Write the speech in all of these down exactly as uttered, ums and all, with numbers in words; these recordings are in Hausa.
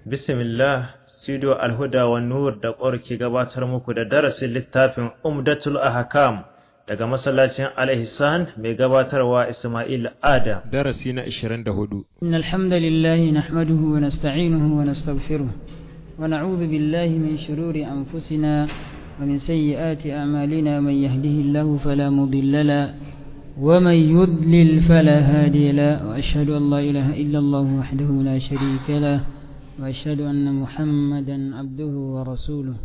Bismillah, Studio Alhuda wa Nur da ƙwar ke gabatar muku da darasin littafin Umdatul Ahkam daga masallacin Al-Ihsan mai gabatarwa Ismail Adam. Darasi na ishirin da hudu. Innal hamdalillah nahmaduhu wa nasta'inuhu wa nastaghfiruh wa na'udhu billahi min shururi anfusina wa min sayyiati a'malina man yahdihillahu fala mudilla lahu wa man yudlil fala hadiya lahu wa ashhadu an la ilaha illa Allah wahdahu la sharika lahu وأشهد أن محمدا عبده ورسوله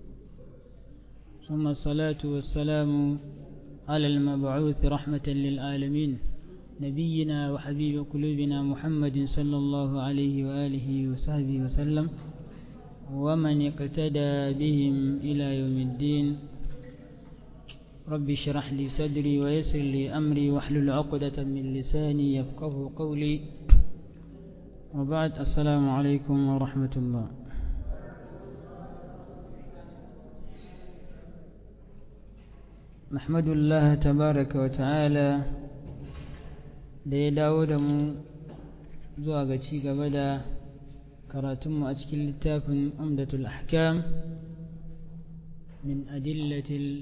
ثم الصلاة والسلام على المبعوث رحمة للعالمين نبينا وحبيب قلوبنا محمد صلى الله عليه وآله وصحبه وسلم ومن اقتدى بهم إلى يوم الدين رب اشرح لي صدري ويسر لي أمري واحلل عقدة من لساني يفقه قولي وبعد السلام عليكم ورحمة الله. نحمد الله تبارك وتعالى da ya dawo da mu zuwa ga ci gaba da karatunmu a cikin littafin Umdatul Ahkam min adillatil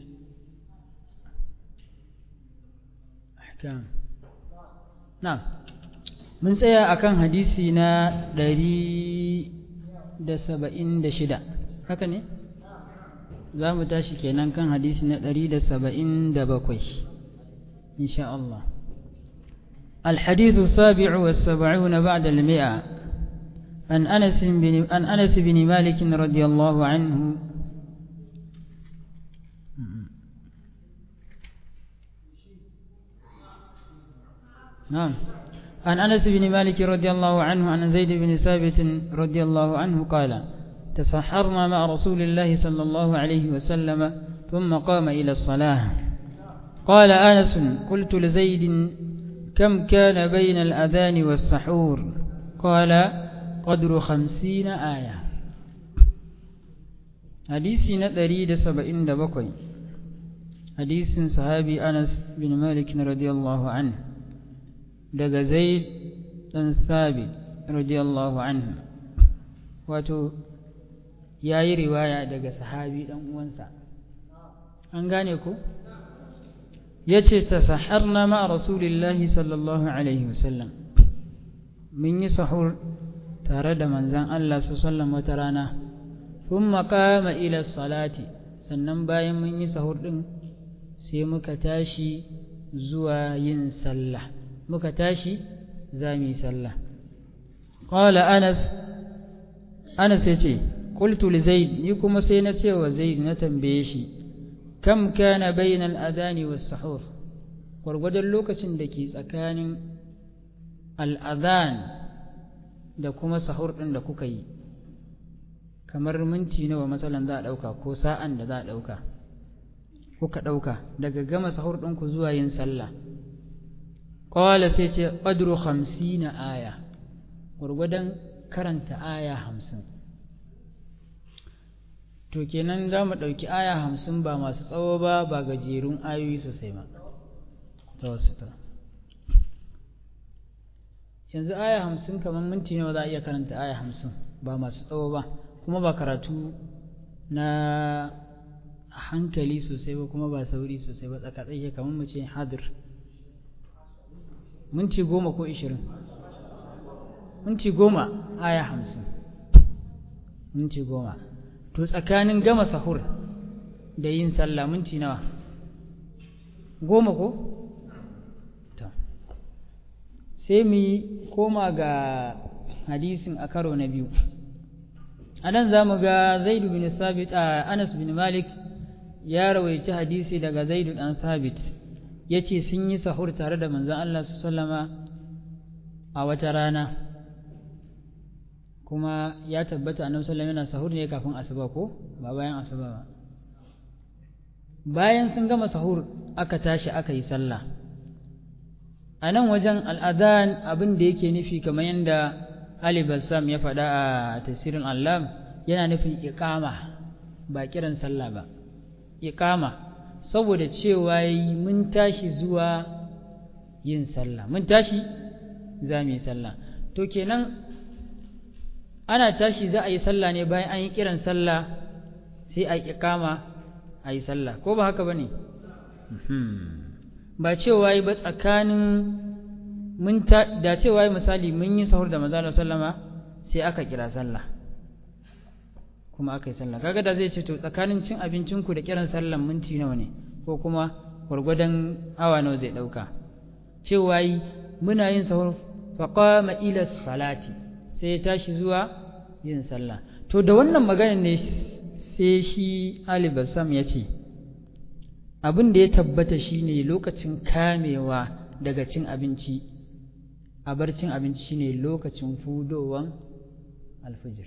ahkam. Na'am. Mun tsaya akan hadisi na ɗari da saba'in da shida, haka ne? Za mu tashi kenan kan hadisi na ɗari da saba'in da bakwai, insha Allah. الحديث السابع والسبعون بعد المئة عن أنس بن, عن أنس بن مالك رضي الله عنه نعم عن أنس بن مالك رضي الله عنه عن زيد بن ثابت رضي الله عنه قال تسحرنا مع رسول الله صلى الله عليه وسلم ثم قام إلى الصلاة قال أنس قلت لزيد كم كان بين الأذان والسحور قال قدر خمسين آية حديثنا دريد سبعين دبقي حديث صحابي أنس بن مالك رضي الله عنه daga Zaid dan Thabit radiyallahu anhu, wato yayi riwaya daga sahabi dan uwansa, an gane ku? Yace tasaharna ma rasulillahi sallallahu alaihi wasallam, mun yi sahur tare da manzon Allah sallallahu alaihi wasallam wata rana, thumma qama ila salati, sannan bayan mun yi sahur din sai muka tashi zuwa yin sallah. muka tashi za mu yi sallah. Qala Anas Anas yace qultu li Zaid, ni kuma sai na ce wa Zaid, na tambaye shi, kam kana bainal adani was sahur, gwargwadon lokacin da ke tsakanin al-adhan da kuma sahur din da kuka yi, kamar minti nawa matsalan za a dauka ko sa'an da za a dauka kuka dauka daga gama sahur din ku zuwa yin sallah. Qala sai ce qadru khamsina aya, gurgudan karanta aya hamsin. To kenan za mu ɗauki aya hamsin ba masu tsawo ba, ba gajerun ayoyi sosai ba. Ta wasu ta. Yanzu aya hamsin kamar minti nawa za a iya karanta aya hamsin ba masu tsawo ba, kuma ba karatu na hankali sosai ba, kuma ba sauri sosai ba, tsaka-tsaki kamar mu ce hadir. minti goma ko ishirin, minti goma aya hamsin, minti goma. To tsakanin gama sahur da yin sallah minti nawa? Goma ko? To sai mu koma ga hadisin a karo na biyu. A nan za mu ga Zaidu bin Thabit, a Anas bin Malik ya rawaici hadisi daga Zaidu dan Thabit, ya ce sun yi sahur tare da manzan Allah sallama a wata rana, kuma ya tabbata annabi sallama yana sahur ne kafin asuba ko ba bayan asuba ba. Bayan sun gama sahur aka tashi aka yi sallah. A nan wajen al'adhan abin da yake nufi kamar yadda Ali Bassam ya faɗa a tafsirin Allam, yana nufin iqama ba kiran sallah ba, iqama, saboda cewa mun tashi zuwa yin sallah, mun tashi za mu yi sallah. To kenan ana tashi za a yi sallah ne bayan an yi kiran sallah sai a iqama a yi sallah ko ba haka bane ba cewa yi ba tsakanin mun ta da cewa yi misali mun yi sahur da manzo sallama sai aka kira sallah kuma aka yi sallah kaga da zai ce to tsakanin cin abincinku da kiran sallan minti nawa ne ko kuma gwargwadon awa nawa zai dauka cewa yi muna yin sahur faqama ila salati sai ya tashi zuwa yin sallah to da wannan maganar ne sai shi Ali Bassam ya ce abin da ya tabbata shine lokacin kamewa daga cin abinci a bar cin abinci shine lokacin fudowan alfijir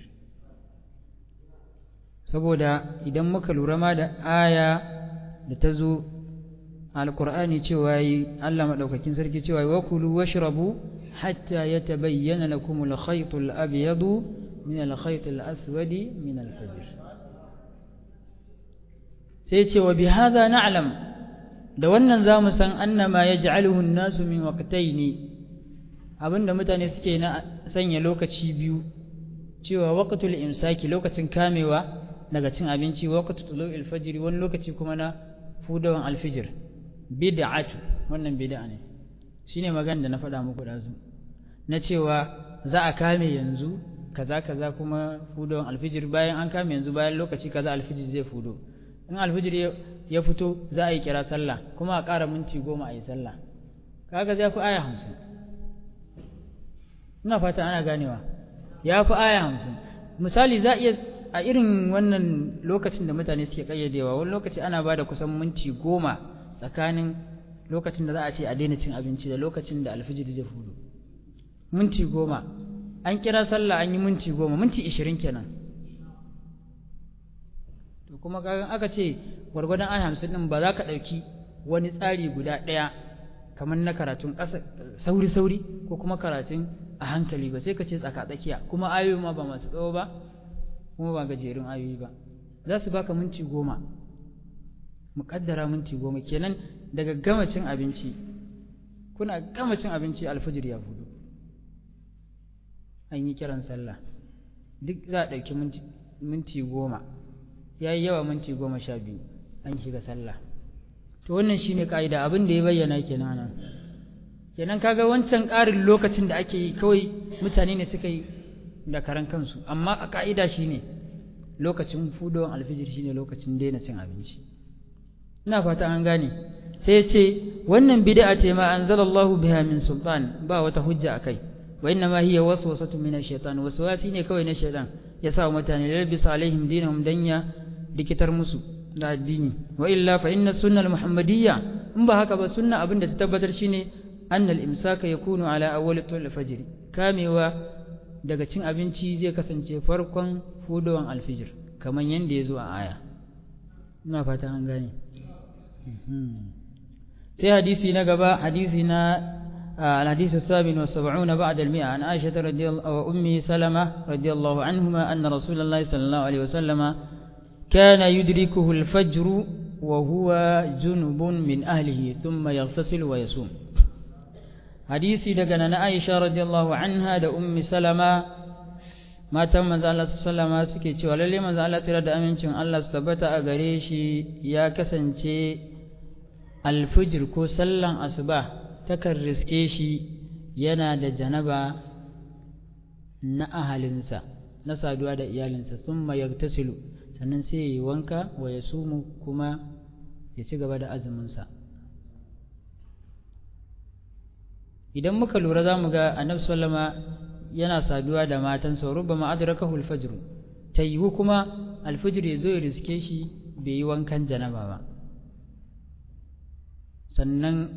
saboda idan muka lura ma da aya da ta zo alkur'ani cewa yi Allah madaukakin sarki cewa wa kulu washrabu hatta yatabayyana lakum al-khayt al-abyad min al-khayt al-aswad min al-fajr sai ce wa bihadha na'lam da wannan zamu san annama yaj'aluhu an-nasu min waqtaini abinda mutane suke na sanya lokaci biyu cewa waqtul imsaki lokacin kamewa daga cin abinci waqtu tulu'il fajr wani lokaci kuma na fudawan alfijir bid'atu wannan bid'a ne shine magana da na faɗa muku dazu na cewa za a kame yanzu kaza kaza kuma fudawan alfijir bayan an kame yanzu bayan lokaci kaza alfijir zai fudo in alfijir ya fito za a yi kira sallah kuma a ƙara minti goma a yi sallah kaga zai fi aya hamsin ina fata ana ganewa ya fi aya hamsin misali za a iya a irin wannan lokacin da mutane suke kayyadewa wani lokaci ana ba da kusan minti goma tsakanin lokacin da za a ce a daina cin abinci da lokacin da alfijir zai fudo minti goma an kira sallah an yi minti goma minti ishirin kenan to kuma kaga aka ce gwargwadon aya hamsin din ba za ka ɗauki wani tsari guda ɗaya kamar na karatun ƙasa sauri-sauri ko kuma karatun a hankali ba sai ka ce tsaka-tsakiya kuma ayoyi ma ba masu tsawo ba kuma ba gajerun ayoyi ba za su baka minti goma muƙaddara minti goma kenan daga gama cin abinci kuna gama cin abinci alfajir ya fudo an yi kiran sallah duk za a ɗauki minti goma ya yi yawa minti goma sha biyu an shiga sallah to wannan shine ka'ida abin da ya bayyana kenan nan kenan kaga wancan ƙarin lokacin da ake yi kawai mutane ne suka yi da karan kansu amma a ka'ida shine lokacin fudowan alfijir shine lokacin daina cin abinci ina fata an gane sai ya ce wannan bid'a ce ma anzalallahu biha min sultan ba wata hujja akai wa inna ma hiya waswasatu min ash-shaytan waswasi ne kawai na shaytan ya sa mutane labisa alaihim dinahum danya dikitar musu da addini wa illa fa inna sunna al-muhammadiyya in ba haka ba sunna abinda ta tabbatar shine anna al-imsaka yakunu ala awwal tul fajr kamewa daga cin abinci zai kasance farkon fudowan alfijir kamar yanda ya zo a aya ina fata an gane sai hadisi na gaba hadisi na الحديث الثامن والسبعون بعد المئة عن عائشة رضي الله وأمه سلمة رضي الله عنهما أن رسول الله صلى الله عليه وسلم كان يدركه الفجر وهو جنب من أهله ثم يغتسل ويصوم حديثي دقنا عائشة رضي الله عنها دا أم سلمة ما تم من الله صلى الله عليه وسلم سكيتي وللي من الله ترى أمنشن الله استبتا أغريشي يا كسنشي الفجر كو سلن أصباه takan riske shi yana da janaba na ahalinsa na saduwa da iyalinsa sun mayagtasilu sannan sai ya yi wanka wa ya sumu kuma ya ci gaba da azuminsa idan muka lura za mu ga annabi sallama yana saduwa da matansa rubama adrakahu alfajr tayyihu kuma alfajr ya zo ya riske shi bai yi wankan janaba ba sannan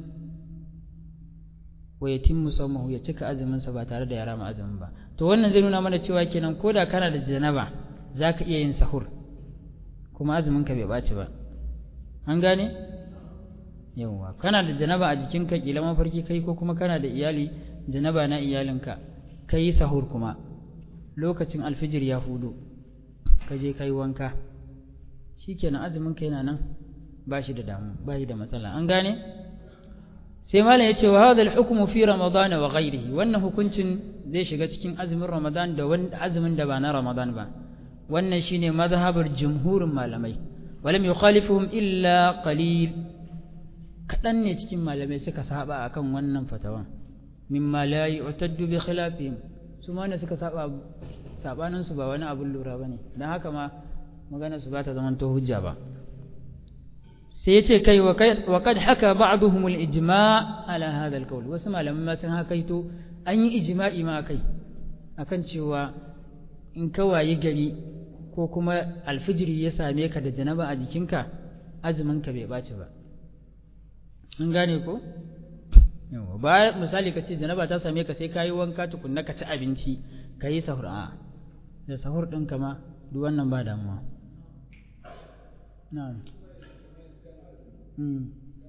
wa yatimmu sawmahu ya cika azuminsa ba tare da ya rama azumin ba to wannan zai nuna mana cewa kenan koda kana da janaba zaka iya yin sahur kuma azumin ka bai baci ba an gane yawa kana da janaba a jikinka kila mafarki kai ko kuma kana da iyali janaba na iyalinka kai sahur kuma lokacin alfijir ya hudu ka je kai wanka shikenan azumin ka yana nan ba shi da damu ba shi da matsala an gane sai malam yace wa hadha al-hukmu fi ramadan wa ghayrihi wannan hukuncin zai shiga cikin azumin ramadan da wani azumin da ba na ramadan ba wannan shine mazhabar jumhurin malamai walam yukhalifuhum illa qalil kadan ne cikin malamai suka saba akan wannan fatawan mimma la yu'taddu bi khilafihim su ma ne suka saba sabanin su ba wani abun lura bane dan haka ma magana su ba ta zaman to hujja ba sai yace kai wa kad haka ba'dhum al-ijma' ala hadha al-qawl wasu malaman ma sun hakaito an yi ijma'i ma kai akan cewa in ka wayi gari ko kuma alfijiri ya same ka da janaba a jikinka azumin ka bai baci ba an gane ko yawa ba misali ka ce janaba ta same ka sai ka yi wanka tukunna ka ci abinci ka yi sahur a da sahur ɗinka ma duk wannan ba damuwa na'am mm.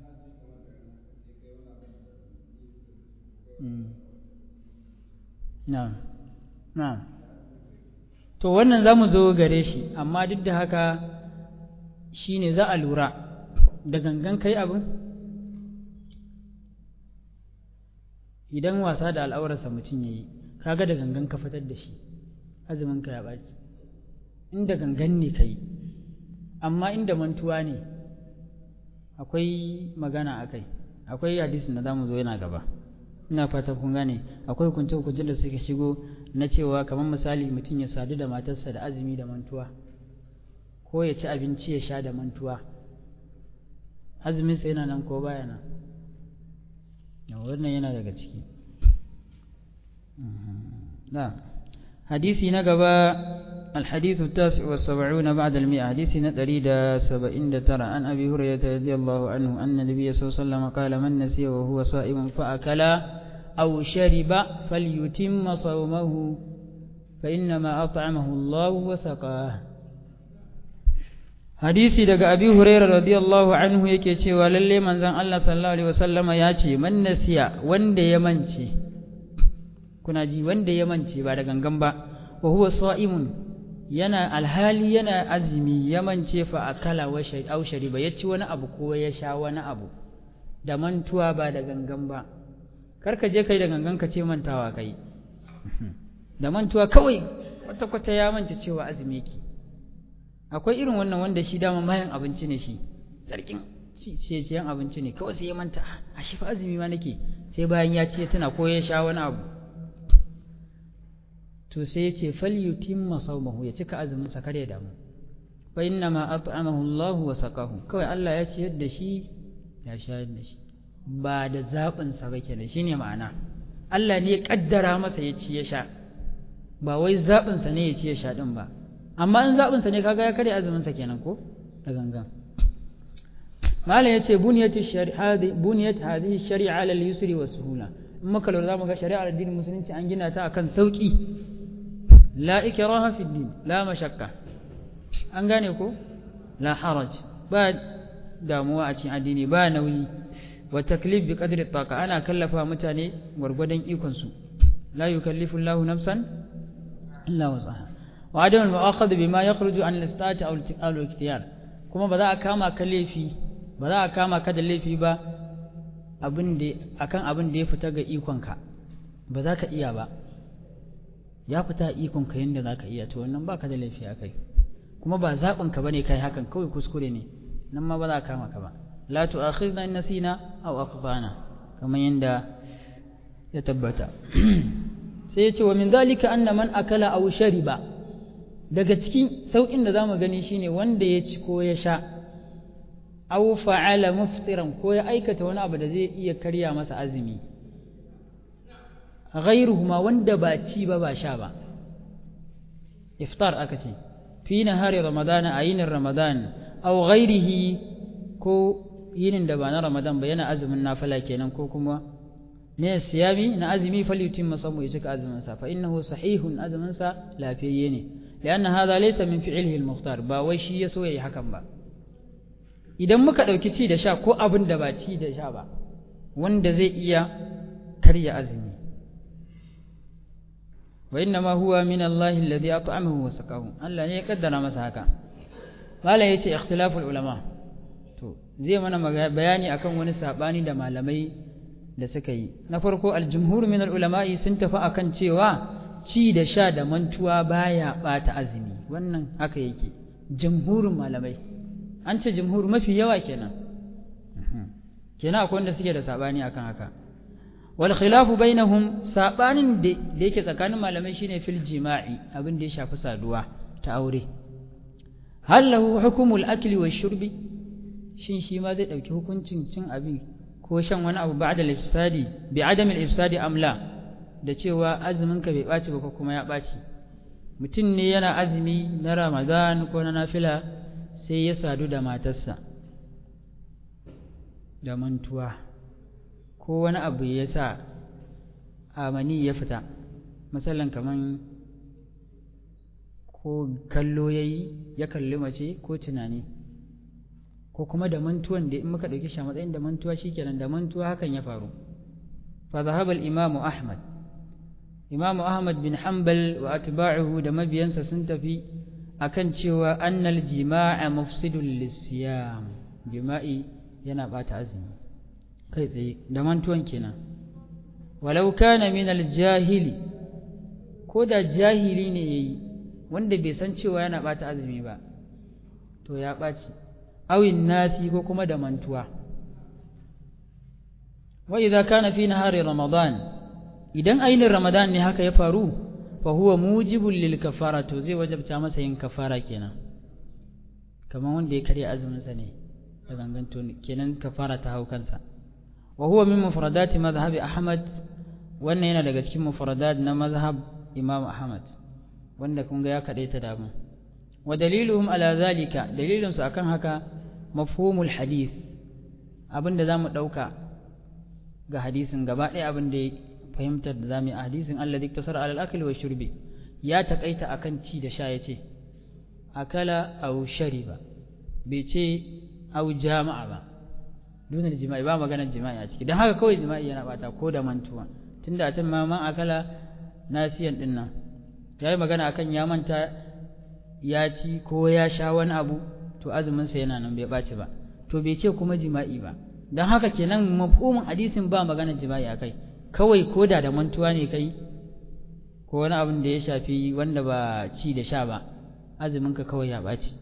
mm. na'am na'am to wannan za mu zo gare shi amma duk da haka shi ne za a lura da gangan kai abin idan wasa da al'aurarsa mutum ya yi kaga da gangan ka fitar da shi azumin ka ya ɓaci inda gangan ne ka yi amma inda mantuwa ne akwai magana a kai akwai hadisin da za mu zo yana gaba ina fata kun gane akwai hukunce hukuncin da suka shigo na cewa kamar misali mutum ya sadu da matarsa da azumi da mantuwa ko ya ci abinci ya sha da mantuwa azumin sa yana nan ko baya nan wannan yana daga ciki na hadisi na gaba الحديث التاسع والسبعون بعد المئة حديث نتريد سبعين ترى عن أبي هريرة رضي الله عنه أن النبي صلى الله عليه وسلم قال من نسي وهو صائم فأكل أو شرب فليتم صومه فإنما أطعمه الله وسقاه hadisi daga abi hurairah radiyallahu anhu yake cewa lalle manzon Allah sallallahu alaihi wasallam ya ce man nasiya wanda ya mance kuna ji wanda ya mance ba da gangan ba wa huwa sa'imun yana alhali yana azumi ya mance fa akala wa shay au shariba ya ci wani abu ko ya sha wani abu da mantuwa ba da gangan ba karka je kai da gangan ka ce mantawa kai da mantuwa kawai kwata kwata ya mance cewa azumi yake akwai irin wannan wanda shi dama mayan abinci ne shi sarkin ciye-ciyen abinci ne kawai sai ya manta a shi fa azumi ma nake sai bayan ya ce tana ko ya sha wani abu to sai ya ce falyutimma sawmahu ya cika azumin sa kare damu fa inna ma at'amahu Allah wa saqahu kawai Allah ya ciyar da shi ya shayar da shi ba da zabin sa ba kenan shine ma'ana Allah ne ya kaddara masa ya ci ya sha ba wai zabin sa ne ya ci ya sha din ba amma in zaɓinsa ne kaga ya karya azuminsa kenan ko da gangan mala ya ce buniyat hadhihi shari'a ala al-yusri wa suhula in muka lura zamu ga shari'ar addinin musulunci an gina ta akan sauki la ikraha fi din la mashakka an gane ko la haraj ba damuwa a cikin addini ba nauyi wa taklif bi qadri taqa ana kallafa mutane gwargwadon ikon su la yukallifu Allahu nafsan illa wusaha وعدم المؤاخذ بما يخرج عن الاستطاعة أو الاختيار كما بذا كما كليفي بذا كما كد ليفي با abin da akan abin da ya fita ga ikonka ba za ka iya ba ya fita ikonka yanda za ka iya to wannan ba ka da laifi akai kuma ba zaɓin ka bane kai hakan kawai kuskure ne nan ma ba za ka kama ka ba la tu'akhidna in nasina aw akhtana kamar yanda ya tabbata sai ya ce wa min zalika anna man akala aw shariba daga cikin sauƙin da za mu gani shine wanda ya ci ko ya sha aw fa'ala muftiran ko ya aikata wani abu da zai iya karya masa azumi ghairuhuma wanda ba ci ba ba sha ba iftar aka ce fi nahari ramadana a yinin ramadan aw ghairihi ko yinin da ba na ramadan ba yana azumin nafila kenan ko kuma ne siyami na azumi falyutim masamu ya cika azumin sa fa innahu sahihun azumin sa lafiyayye ne لأن هذا ليس من فعله المختار ba wai shi ya so yayi hakan ba idan muka dauki ci da sha ko abin da ba ci da sha ba wanda zai iya karya azumi wa inna ma huwa min Allah alladhi at'amahu wa saqahu Allah ne ya kaddara masa haka mala yace ikhtilaful ulama to zai mana bayani akan wani sabani da malamai da suka yi na farko aljumhur min ulama'i sun tafi akan cewa ci da sha da mantuwa baya bata azumi wannan haka yake jumhurin malamai an ce jumhur mafi yawa kenan kenan akwai wanda suke da sabani akan haka wal khilafu bainahum sabanin da yake tsakanin malamai shine fil jima'i abin da ya shafi saduwa ta aure hal lahu hukmul akli wash shurbi shin shi ma zai dauki hukuncin cin abin ko shan wani abu ba'da al-ifsadi bi adam al-ifsadi amla da cewa azumin ka bai baci ba ko kuma ya baci mutum ne yana azumi na Ramadan ko na nafila sai ya sadu da matarsa da mantuwa ko wani abu ya sa amani ya fita misalan kaman ko kallo yayi ya kalli mace ko tunani ko kuma da mantuwan da in muka dauke shi a matsayin da mantuwa shikenan da mantuwa hakan ya faru fa dhahaba al-imam Ahmad imam Ahmad bin Hanbal wa atba'uhu da mabiyansa sun tafi akan cewa annal jima'a mufsidul lisiyam jima'i yana bata azumi kai tsaye da mantuwan kenan walau kana min al-jahili ko da jahili ne yayi wanda bai san cewa yana bata azumi ba to ya baci awin nasi ko kuma da mantuwa wa idza kana fi nahari ramadan idan ainin ramadan ne haka ya faru fa huwa mujibul lil kafara to zai wajabta masa yin kafara kenan kamar wanda ya karya azumin sa ne da ganganto kenan kafara ta hau kansa wa huwa min mufradati madhhabi ahmad wannan yana daga cikin mufradat na mazhab imam ahmad wanda kun ga ya kadaita da mu wa daliluhum ala zalika dalilun su akan haka mafhumul hadith abinda zamu dauka ga hadisin gaba ɗaya abinda ya fahimtar da zamu yi a hadisin alladhi iktasara ala al-akli wa shurbi ya takaita akan ci da sha yace akala aw shariba bai ce aw jama'a ba dunan jima'i ba maganar jima'i a ciki dan haka kawai jima'i yana bata ko da mantuwa tunda a can ma man akala nasiyan din nan yayi magana akan ya manta ya ci ko ya sha wani abu to azumin sa yana nan bai baci ba to bai ce kuma jima'i ba dan haka kenan mafhumin hadisin ba maganar jima'i akai kawai koda da mantuwa ne kai ko wani abin da ya shafi wanda ba ci da sha ba azumin ka kawai ya baci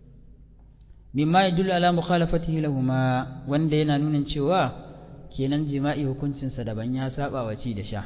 mimma yadullu ala mukhalafatihi lahumma wanda yana nuna cewa kenan jima'i hukuncin sa daban ya saba wa ci da sha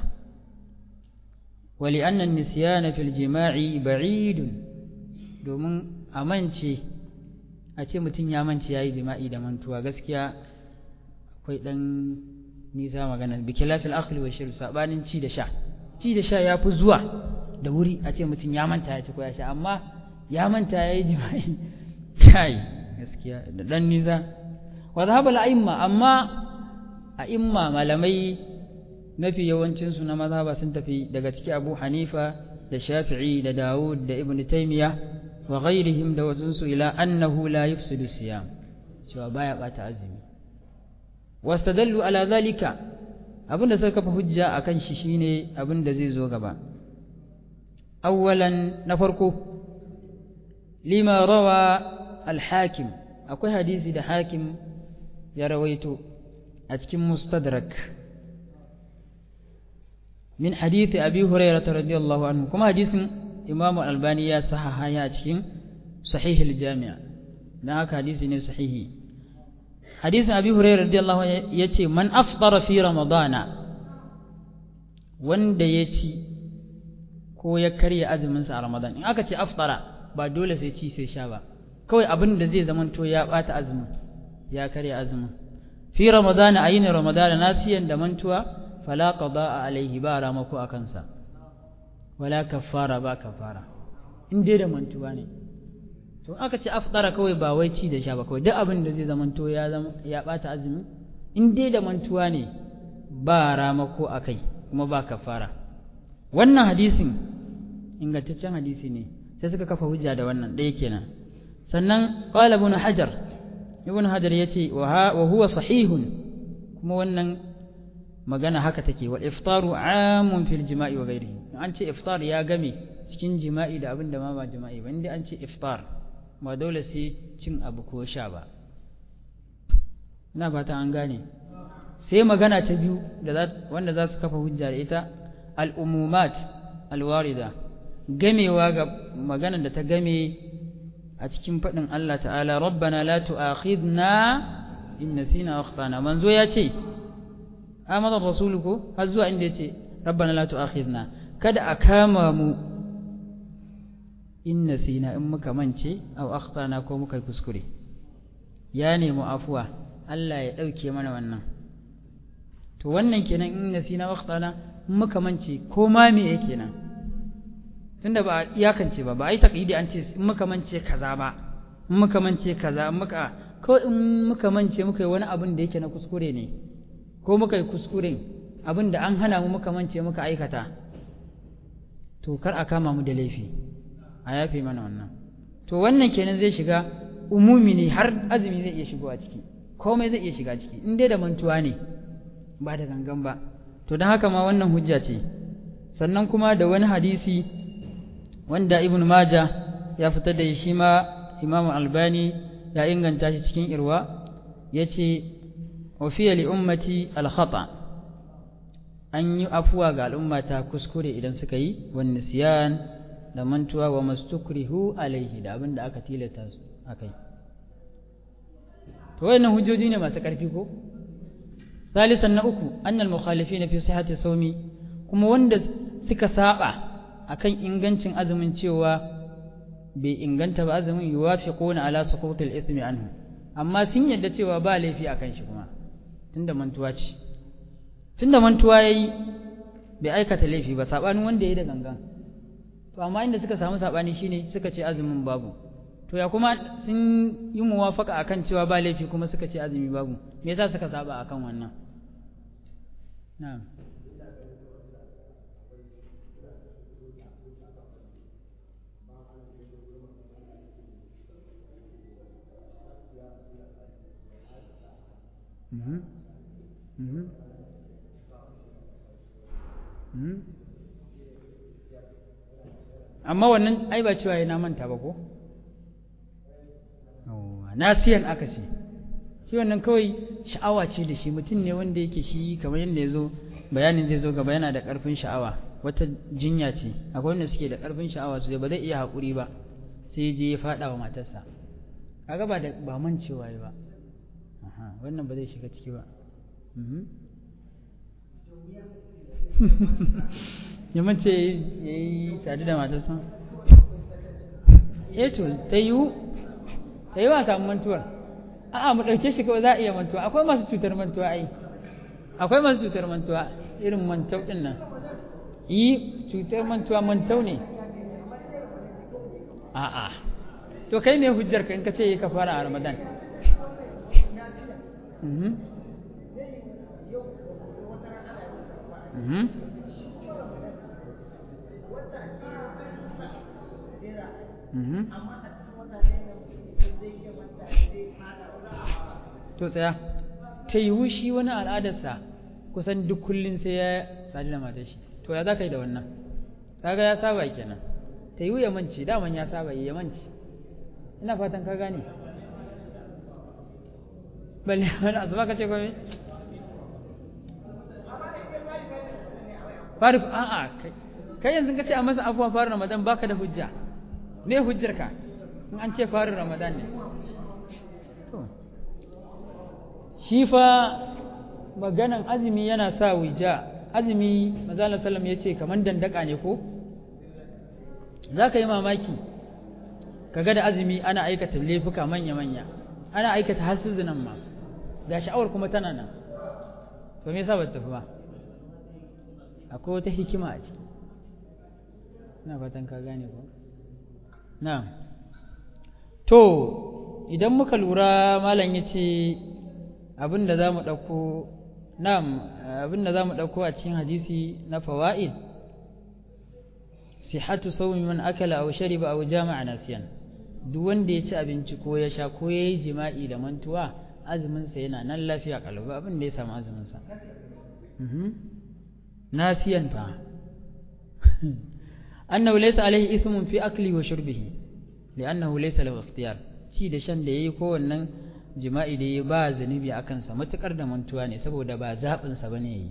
wali anna an-nisyana fil jima'i ba'idun domin amince a ce mutum ya mance yayi jima'i da mantuwa gaskiya akwai dan nisa magana bi khilafil akhli wa shirb sabanin ci da sha ci da sha yafi zuwa da wuri a ce mutum ya manta ya ci ko ya sha amma ya manta yayi jima'i kai gaskiya da dan nisa wa dhahaba al-a'imma amma a'imma malamai mafi yawancin su na mazhaba sun tafi daga ciki Abu Hanifa da Shafi'i da Dawud da Ibn Taymiyyah wa ghayrihim da wasunsu ila annahu la yufsidu siyam cewa baya bata azumi wastadallu ala zalika abinda suka kafa hujja akan shi shine abinda zai zo gaba awwalan na farko lima rawa al-hakim akwai hadisi da hakim ya rawaito a cikin mustadrak min hadisi abi hurairah radiyallahu anhu kuma hadisin imamu albani ya sahaha ya cikin sahih al-jami' dan haka hadisi ne sahihi hadisin abi hurairah radiyallahu anhu yace man afṭara fi ramadana wanda ya ci ko ya karya azumin sa a ramadan in aka ce afṭara ba dole sai ci sai sha ba kawai abin da zai zamanto ya bata azumin ya karya azumin fi ramadana ayin ramadana nasiyan da mantuwa fala qada'a alaihi ba ramako akan sa wala kaffara ba kaffara in dai da mantuwa ne to aka ce afdara kawai ba wai ci da sha ba kawai duk abin da zai zamanto ya zama ya bata azumi in dai da mantuwa ne ba ramako akai kuma ba kaffara wannan hadisin ingantaccen hadisi ne sai suka kafa hujja da wannan ɗaya kenan sannan qala ibn hajar ibn hajar yace wa huwa sahihun kuma wannan magana haka take wal iftaru amun fil jima'i wa ghairihi an ce iftar ya game cikin jima'i da abin da ma ba jima'i ba inda an ce iftar ba dole sai cin abu ko sha ba ina fata an gane sai magana ta biyu da wanda za su kafa hujja da ita al-umumat al-warida gamewa ga maganar da ta game a cikin faɗin Allah ta'ala rabbana la tu'akhidna in nasina wa akhtana manzo ya ce amana rasuluku har zuwa inda yace rabbana la tu'akhidna kada a kama mu in nasina in muka mance aw akhtana ko muka kuskure ya nemi afuwa Allah ya dauke mana wannan to wannan kenan in nasina wa akhtana in muka mance ko ma me yake nan tunda ba iyakance ba ba ai taqidi an ce in muka mance kaza ba in muka mance kaza in muka ko in muka mance muka yi wani abin da yake na kuskure ne ko muka yi kuskure abin da an hana mu muka mance muka aikata to kar a kama mu da laifi a yafe mana wannan to wannan kenan zai shiga umumi ne har azumi zai iya shigowa ciki komai zai iya shiga ciki in dai da mantuwa ne ba da gangan ba to don haka ma wannan hujja ce sannan kuma da wani hadisi wanda ibn maja ya fitar da shi ma imamu albani ya inganta shi cikin irwa ya ce wafiya li ummati al-khata an yi afuwa ga al'ummata kuskure idan suka yi wani siyan da mantuwa wa mastukrihu alaihi da abin da aka tilata su akai to wayannan hujjoji ne masu ƙarfi ko salisan na uku annal mukhalifin fi sihhati sawmi kuma wanda suka saba akan ingancin azumin cewa bai inganta ba azumin yuwafiquna ala suqutil ithmi anhu amma sun yadda cewa ba laifi akan shi kuma tunda mantuwa ce tunda mantuwa yayi bai aikata laifi ba sabanin wanda yayi da gangan to amma inda suka samu sabani shine suka ce azumin babu to ya kuma sun yi muwafaka akan cewa ba laifi kuma suka ce azumi babu me yasa suka saba akan wannan na'am mhm mhm mhm amma wannan ai ba cewa yana manta ba ko nasiyan aka ce shi wannan kawai sha'awa ce da shi mutum ne wanda yake shi kamar yadda ya zo bayanin zai zo gaba yana da ƙarfin sha'awa wata jinya ce akwai wanda suke da ƙarfin sha'awa su ba zai iya haƙuri ba sai je ya faɗa wa matarsa kaga ba da ba mancewa ba aha wannan ba zai shiga ciki ba ya mace ya yi sadu da matarsa eh to ta yiwu ta yi wa samu mantuwar a'a mu ɗauke shi kawai za a iya mantuwa akwai masu cutar mantuwa ai akwai masu cutar mantuwa irin mantau ɗin nan yi cutar mantuwa mantau ne a'a to kai ne hujjar ka in ka ce ka fara a ramadan mhm mhm mhm to tsaya ta yiwu shi wani al'adarsa kusan duk kullum sai ya sadu da matar shi to ya za ka yi da wannan kaga ya saba kenan ta yiwu ya manci daman ya saba ya manci ina fatan ka gane balle wani azuba ka ce kome fari a'a kai yanzu ka ce a masa afuwa fara ramadan baka da hujja me hujjarka in an ce fara ramadan ne shi fa maganan azumi yana sa wija azumi manzo sallam yace kaman dandaka ne ko zaka yi mamaki kaga da azumi ana aikata laifuka manya manya ana aikata hasuzunan ma ga sha'awar kuma tana nan to me yasa ba tafi ba akwai wata hikima a ciki ina fatan ka gane ko na'am to idan muka lura malam yace abinda zamu dauko na'am abinda zamu dauko a cikin hadisi na fawaid sihhatu sawmi man akala aw shariba aw jama'a nasiyan duk wanda ya ci abinci ko ya sha ko yayi jima'i da mantuwa azumin sa yana nan lafiya kalbu abin da ya samu azumin sa mhm nasiyan fa annahu laysa alayhi ithmun fi akli wa shurbihi li'annahu laysa lahu ikhtiyar ci da shan da yayi ko wannan jima'i da ya ba zunubi a kansa matuƙar da mantuwa ne saboda ba zaɓinsa ba ne yi.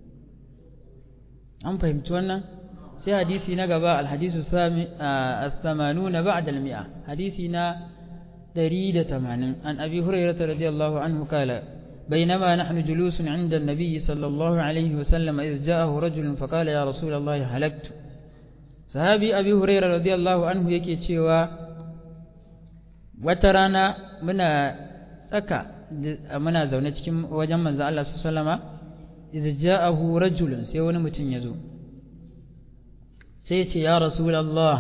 An fahimci wannan? sai hadisi na gaba alhadisu as-samanuna ba'da al-mi'a hadisi na ɗari da tamanin an abi hurairah radiyallahu anhu kala بينما نحن جلوس عند النبي صلى الله عليه وسلم إذ جاءه رجل فقال يا رسول الله هلكت صحابي أبي هريرة رضي الله عنه يكي تشيوا وترانا منا سكا منا زونة كم وجمع الله صلى الله عليه وسلم إذ جاءه رجل سيون متن يزو سيتي يا رسول الله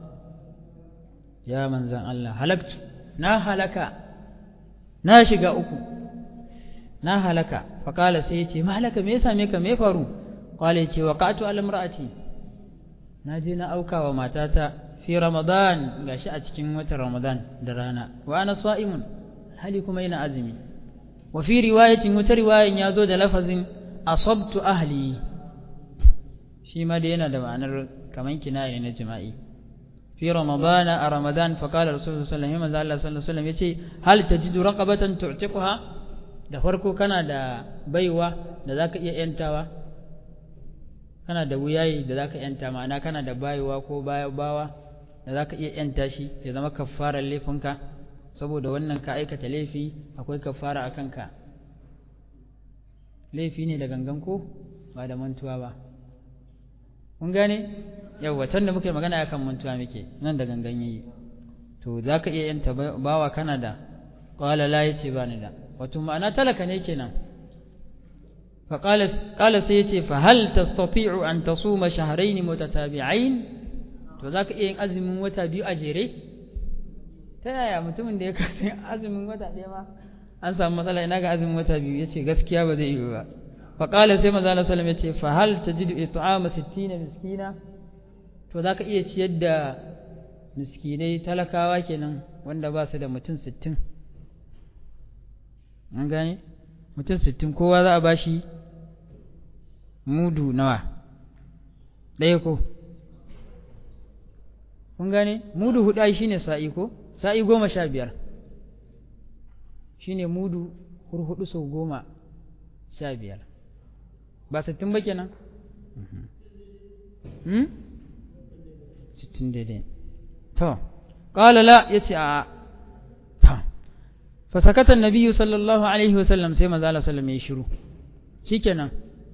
يا من زان الله هلكت نا هلكا نا شقا أكو na halaka faƙala sai ya ce ma halaka me ya same ka me faru ƙwale ya ce waƙatu al'amra'ati na je na auka wa matata fi ramadan gashi a cikin watan ramadan da rana wa ana sa'imun hali kuma yana azumi wa fi riwayatin wata riwayan ya zo da lafazin asabtu ahli shi ma da yana da ma'anar kaman kinaya na jima'i fi ramadan a ramadan faƙala rasulullah sallallahu alaihi wasallam ya ce hal tajidu raqabatan tu'tiquha da farko kana da baiwa da za ka iya ‘yantawa kana da wuyayi da za ka ‘yanta ma'ana kana da baiwa ko bawa da za ka iya ‘yanta shi ya zama kafarar laifinka saboda wannan ka aikata laifi akwai kafara a kanka laifi ne da gangan ko ba da mantuwa ba kun gane yawwa can da muke magana akan mantuwa muke nan da gangan yayi to za ka iya ‘yanta bawa kana da ƙwala la ya ce ba ni da wato ma'ana talaka ne kenan fa qala qala sai yace fa hal tastati'u an tasuma shahrayn mutatabi'ain to zaka iya yin azumin wata biyu a jere ta yaya mutumin da ya kasa azumin wata ɗaya ma an samu matsala ina ga azumin wata biyu yace gaskiya ba zai yi ba fa qala sai manzo Allah sallallahu alaihi wasallam yace fa hal tajidu it'ama sittina miskina to zaka iya ciyar da miskinai talakawa kenan wanda ba su da mutum sittin an gane mutum sittin kowa za a ba shi mudu nawa ɗaya ko kun gane mudu hudu ai shine sa'i ko sa'i goma sha biyar shine mudu hurhudu sau goma sha biyar ba sittin ba kenan hmm? sittin daidai to ƙala la ya ce a فسكت النبي صلى الله عليه وسلم سيما زال سلم يشرو شكنا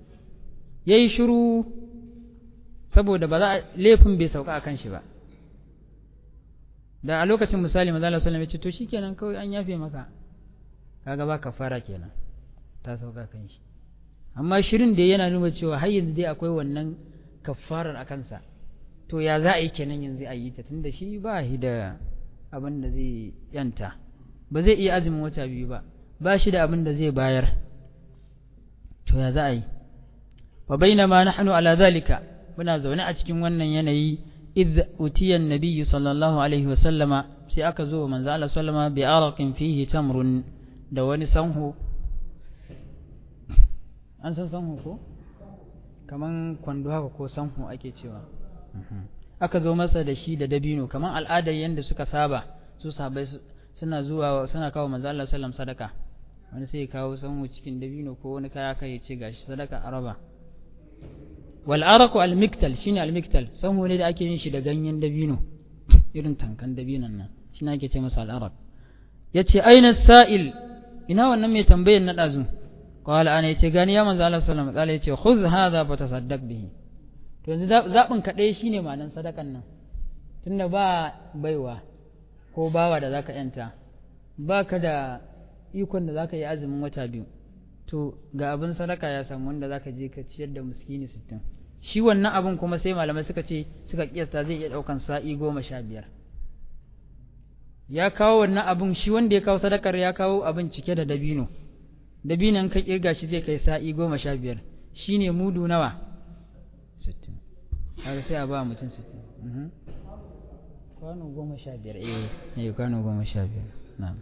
يشرو saboda ba za laifin bai sauka akan shi ba da a lokacin misali manzo Allah sallallahu alaihi wasallam ya ce to shikenan kawai an yafe maka kaga ba kafara kenan ta sauka kan shi amma shirin da yana nuna cewa har yanzu dai akwai wannan kafarar akan sa to ya za a yi kenan yanzu a yi ta tunda shi ba shi da abin da zai yanta ba zai iya azumin wata biyu ba ba shi da abin da zai bayar to ya za a yi fa bainama nahnu ala zalika muna zaune a cikin wannan yanayi idh utiya an-nabiy sallallahu alaihi wasallama sai aka zo manzo Allah sallama bi araqin fihi tamrun da wani sanhu an san sanhu ko kaman kwando haka ko sanhu ake cewa aka zo masa da shi da dabino kaman al'adar yanda suka saba su sahabbai suna zuwa suna kawo manzo Allah sallam sadaka wani sai ya kawo sanwo cikin dabino ko wani kaya kai ya ce gashi sadaka araba wal araqu al miktal shine al miktal sanwo ne da ake yin shi da ganyen dabino irin tankan dabinon nan shine ake ce masa al araq yace aina sa'il ina wannan mai tambayar na dazu qala ana yace gani ya manzo Allah sallam kala yace khudh hadha fa tasaddaq bihi to yanzu zabin kadai shine ma'anan sadakan nan tunda ba baiwa ko bawa da zaka yanta baka da ikon da zaka yi azumin wata biyu to ga abin sadaka ya samu wanda zaka je ka ciyar da miskini sittin shi wannan abin kuma sai malamai suka ce suka kiyasta zai iya daukan sa'i goma sha biyar ya kawo wannan abin shi wanda ya kawo sadakar ya kawo abin cike da dabino dabinon ka kirga shi zai kai sa'i goma sha biyar shine mudu nawa sittin kaga sai a ba mutum sittin kwano goma sha biyar eh ne kwano goma sha biyar na'am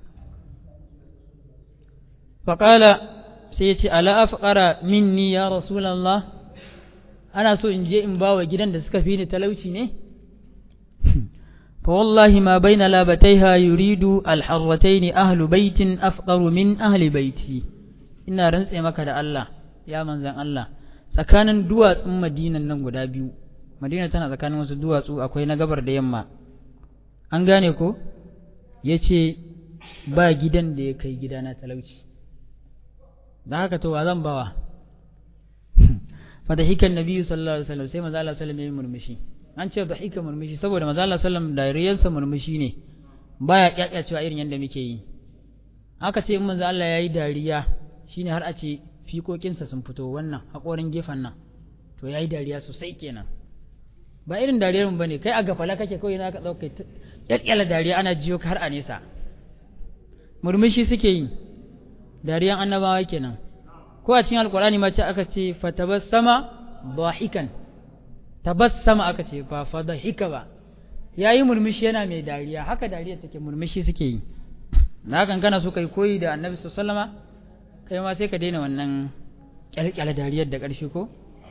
faqala sai yace ala afqara minni ya rasulullah ana so in je in bawa gidan da suka fi ni talauci ne فوالله ما بين لابتيها يريد الحرتين أهل بيت أفقر من أهل بيتي إن رنس مكة الله يا من زن الله tsakanin duwatsun madinan nan guda biyu madina tana tsakanin wasu duwatsu akwai na gabar da yamma an gane ko yace ba gidan da ya kai gida na talauci dan haka to wa zan bawa fadahikan nabiyyu sallallahu alaihi wasallam sai manzo Allah sallallahu alaihi wasallam ya murmushi an ce dahika murmushi saboda manzo Allah sallallahu alaihi wasallam dariyarsa murmushi ne baya kyakyacewa irin yanda muke yi aka ce in manzo Allah yayi dariya shine har a ce fikokinsa sun fito wannan hakorin gefen nan to yayi dariya sosai kenan ba irin dariyar mu bane kai a gafala kake kawai na ka dauke kyakkyala dariya ana jiyo ka har a nesa murmushi suke yi dariyan annabawa kenan ko a cikin alqur'ani ma ce aka ce fatabassama dahikan tabassama aka ce ba fadahika ba yayi murmushi yana mai dariya haka dariya take murmushi suke yi na kan kana so kai koyi da annabi sallallahu alaihi wasallama kai ma sai ka daina wannan kyalkyala dariyar da ƙarfi ko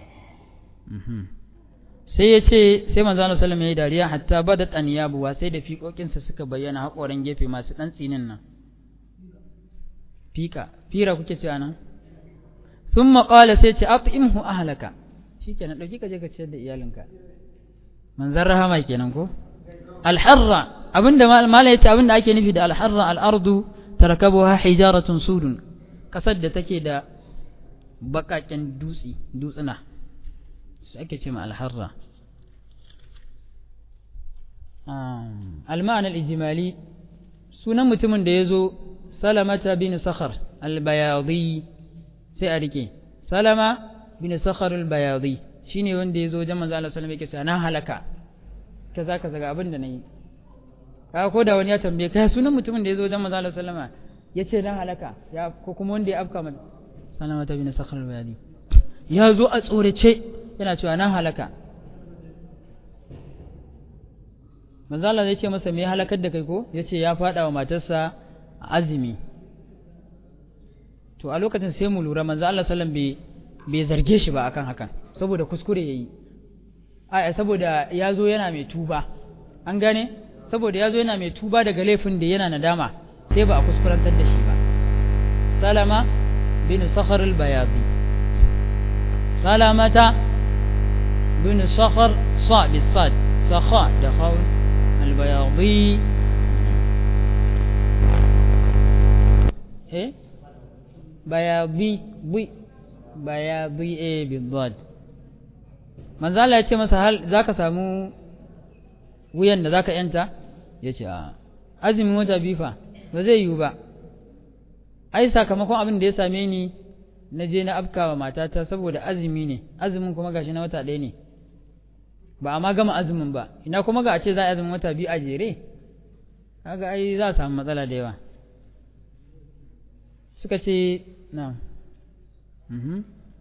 sai ya ce sai manzo Allah sallallahu alaihi wasallam yayi dariya hatta badat anyabuwa sai da fiƙoƙinsa suka bayyana haƙoran gefe masu dan tsinin nan fika fira kuke ce anan thumma qala sai ce at'imhu ahlaka shikenan dauki ka je ka ciyar da iyalinka manzon rahama kenan ko alharra abinda mala yace abinda ake nufi da alharra al-ardu tarakabuha hijaratun sudun kasar da take da bakaken dutsi dutsuna su ake ce ma alharra al-ma'ana al-ijmali sunan mutumin da yazo salamata bin sakhar al-bayadi sai a rike salama bin sakhar al-bayadi shine wanda yazo wajen manzo Allah sallallahu alaihi wasallam yake cewa na halaka kaza kaza ga abin da nayi ka ko da wani ya tambaye kai sunan mutumin da yazo wajen manzo Allah sallallahu alaihi wasallam yace na halaka ya ko kuma wanda ya afka mata salama bin sakhar al-bayadi ya zo a tsorace yana cewa na halaka manzo Allah zai ce masa me halakar da kai ko yace ya fada wa matarsa azumi to a lokacin sai mu lura manzo Allah sallallahu alaihi wasallam bai zarge shi ba akan hakan saboda kuskure yayi ai saboda yazo yana mai tuba an gane saboda yazo yana mai tuba daga laifin da yana nadama sai ba a kuskurantar da shi ba salama bin sakhar al-bayadi salamata bin sakhar sa bi sad sakha da khawl al-bayadi eh bayadi bi bayadi e bidad manzo Allah ya ce masa hal zaka samu wuyan da zaka yanta yace a azumin wata bifa ba zai yiwu ba ai sakamakon abin da ya same ni na je na afkawa matata saboda azumi ne azumin kuma gashi na wata ɗaya ne ba a ma gama azumin ba ina kuma ga a ce za a azumin wata biyu a jere kaga ai za a samu matsala da yawa suka ce na mhm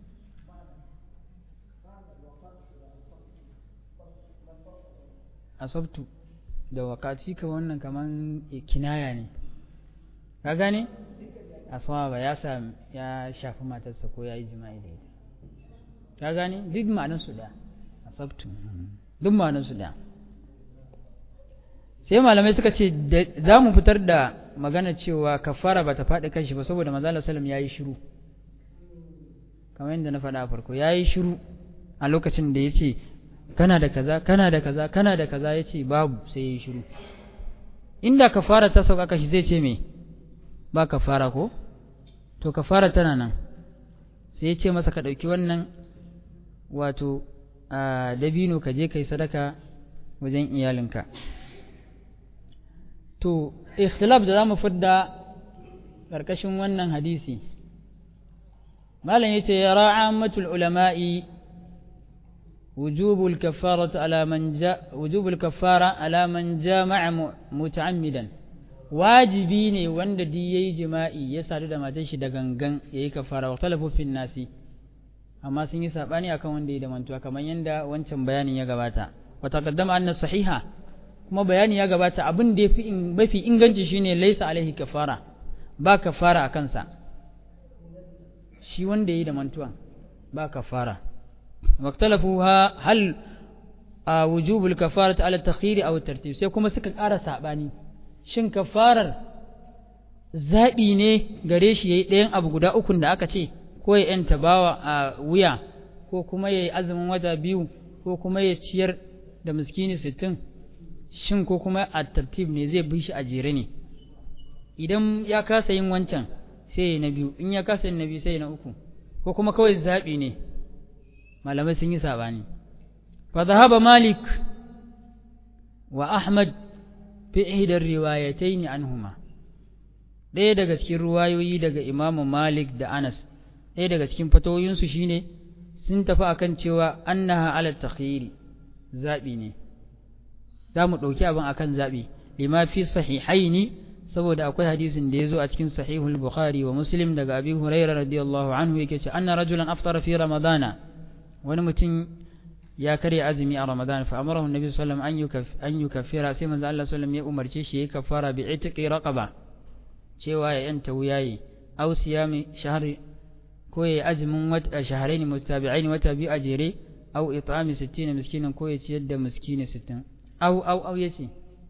asabtu da wakati ka wannan kaman kinaya ne ka gane asaba ya sa ya shafi matarsa ko ya yi jima'i da ita ka gane duk ma'anar su da asabtu duk ma'anar su da sai malamai suka ce za mu fitar da magana cewa kafara ba ta faɗi kanshi ba saboda manzo Allah sallam yayi shiru kamar yadda na faɗa a farko yayi shiru a lokacin da yace kana da kaza kana da kaza kana da kaza yace babu sai yayi shiru inda kafara ta sauka kashi zai ce me ba kafara ko to kafara tana nan sai yace masa ka dauki wannan wato a dabino ka je kai sadaka wajen iyalinka to ikhtilaf da zamu fidda karkashin wannan hadisi malam yace ya ra'amatul ulama'i wujubul kafaratu ala man ja wujubul kafara ala man jama'a muta'ammidan wajibi ne wanda di yayi jima'i ya sadu da matar shi da gangan yayi kafara wa talafu fin nasi amma sun yi sabani akan wanda ya da mantuwa kamar yanda wancan bayanin ya gabata wa taqaddama anna sahiha kuma bayani ya gabata abin da yafi mafi inganci shine laysa alaihi kafara ba kafara a kansa shi wanda yayi da mantuwa ba kafara waqtalafuha hal a wujubul kafarati ala takhiri aw tartib sai kuma suka ƙara sabani shin kafarar zabi ne gare shi yayi ɗayan abu guda ukun da aka ce ko ya yanta bawa a wuya ko kuma yayi azumin wata biyu ko kuma ya ciyar da miskini sittin shin ko kuma a tartib ne zai bi shi a jere ne idan ya kasa yin wancan sai ya na biyu in ya kasa yin na biyu sai ya na uku ko kuma kawai zabi ne malamai sun yi sabani fa dhahaba malik wa ahmad fi ihda riwayatayn anhuma ɗaya daga cikin ruwayoyi daga imamu malik da anas ɗaya daga cikin fatawoyinsu shine sun tafi akan cewa annaha ala takhyiri zabi ne za mu ɗauki abin akan zabi lima fi sahihaini saboda akwai hadisin da ya zo a cikin sahihul bukhari wa muslim daga abi huraira radiyallahu anhu yake ce anna rajulan aftara fi ramadana wani mutum ya karya azumi a ramadan fa amarahu annabi sallallahu alaihi wasallam an yukaffira sai manzo Allah sallallahu alaihi wasallam ya umarce shi yayi kafara bi itiqi raqaba cewa ya yanta wuyayi aw siyami shahri ko ya azumin wata shahrayn mutabi'ain wata bi ajire aw it'ami sittin miskinan ko ya ciyar da miskini sittin aw aw aw yace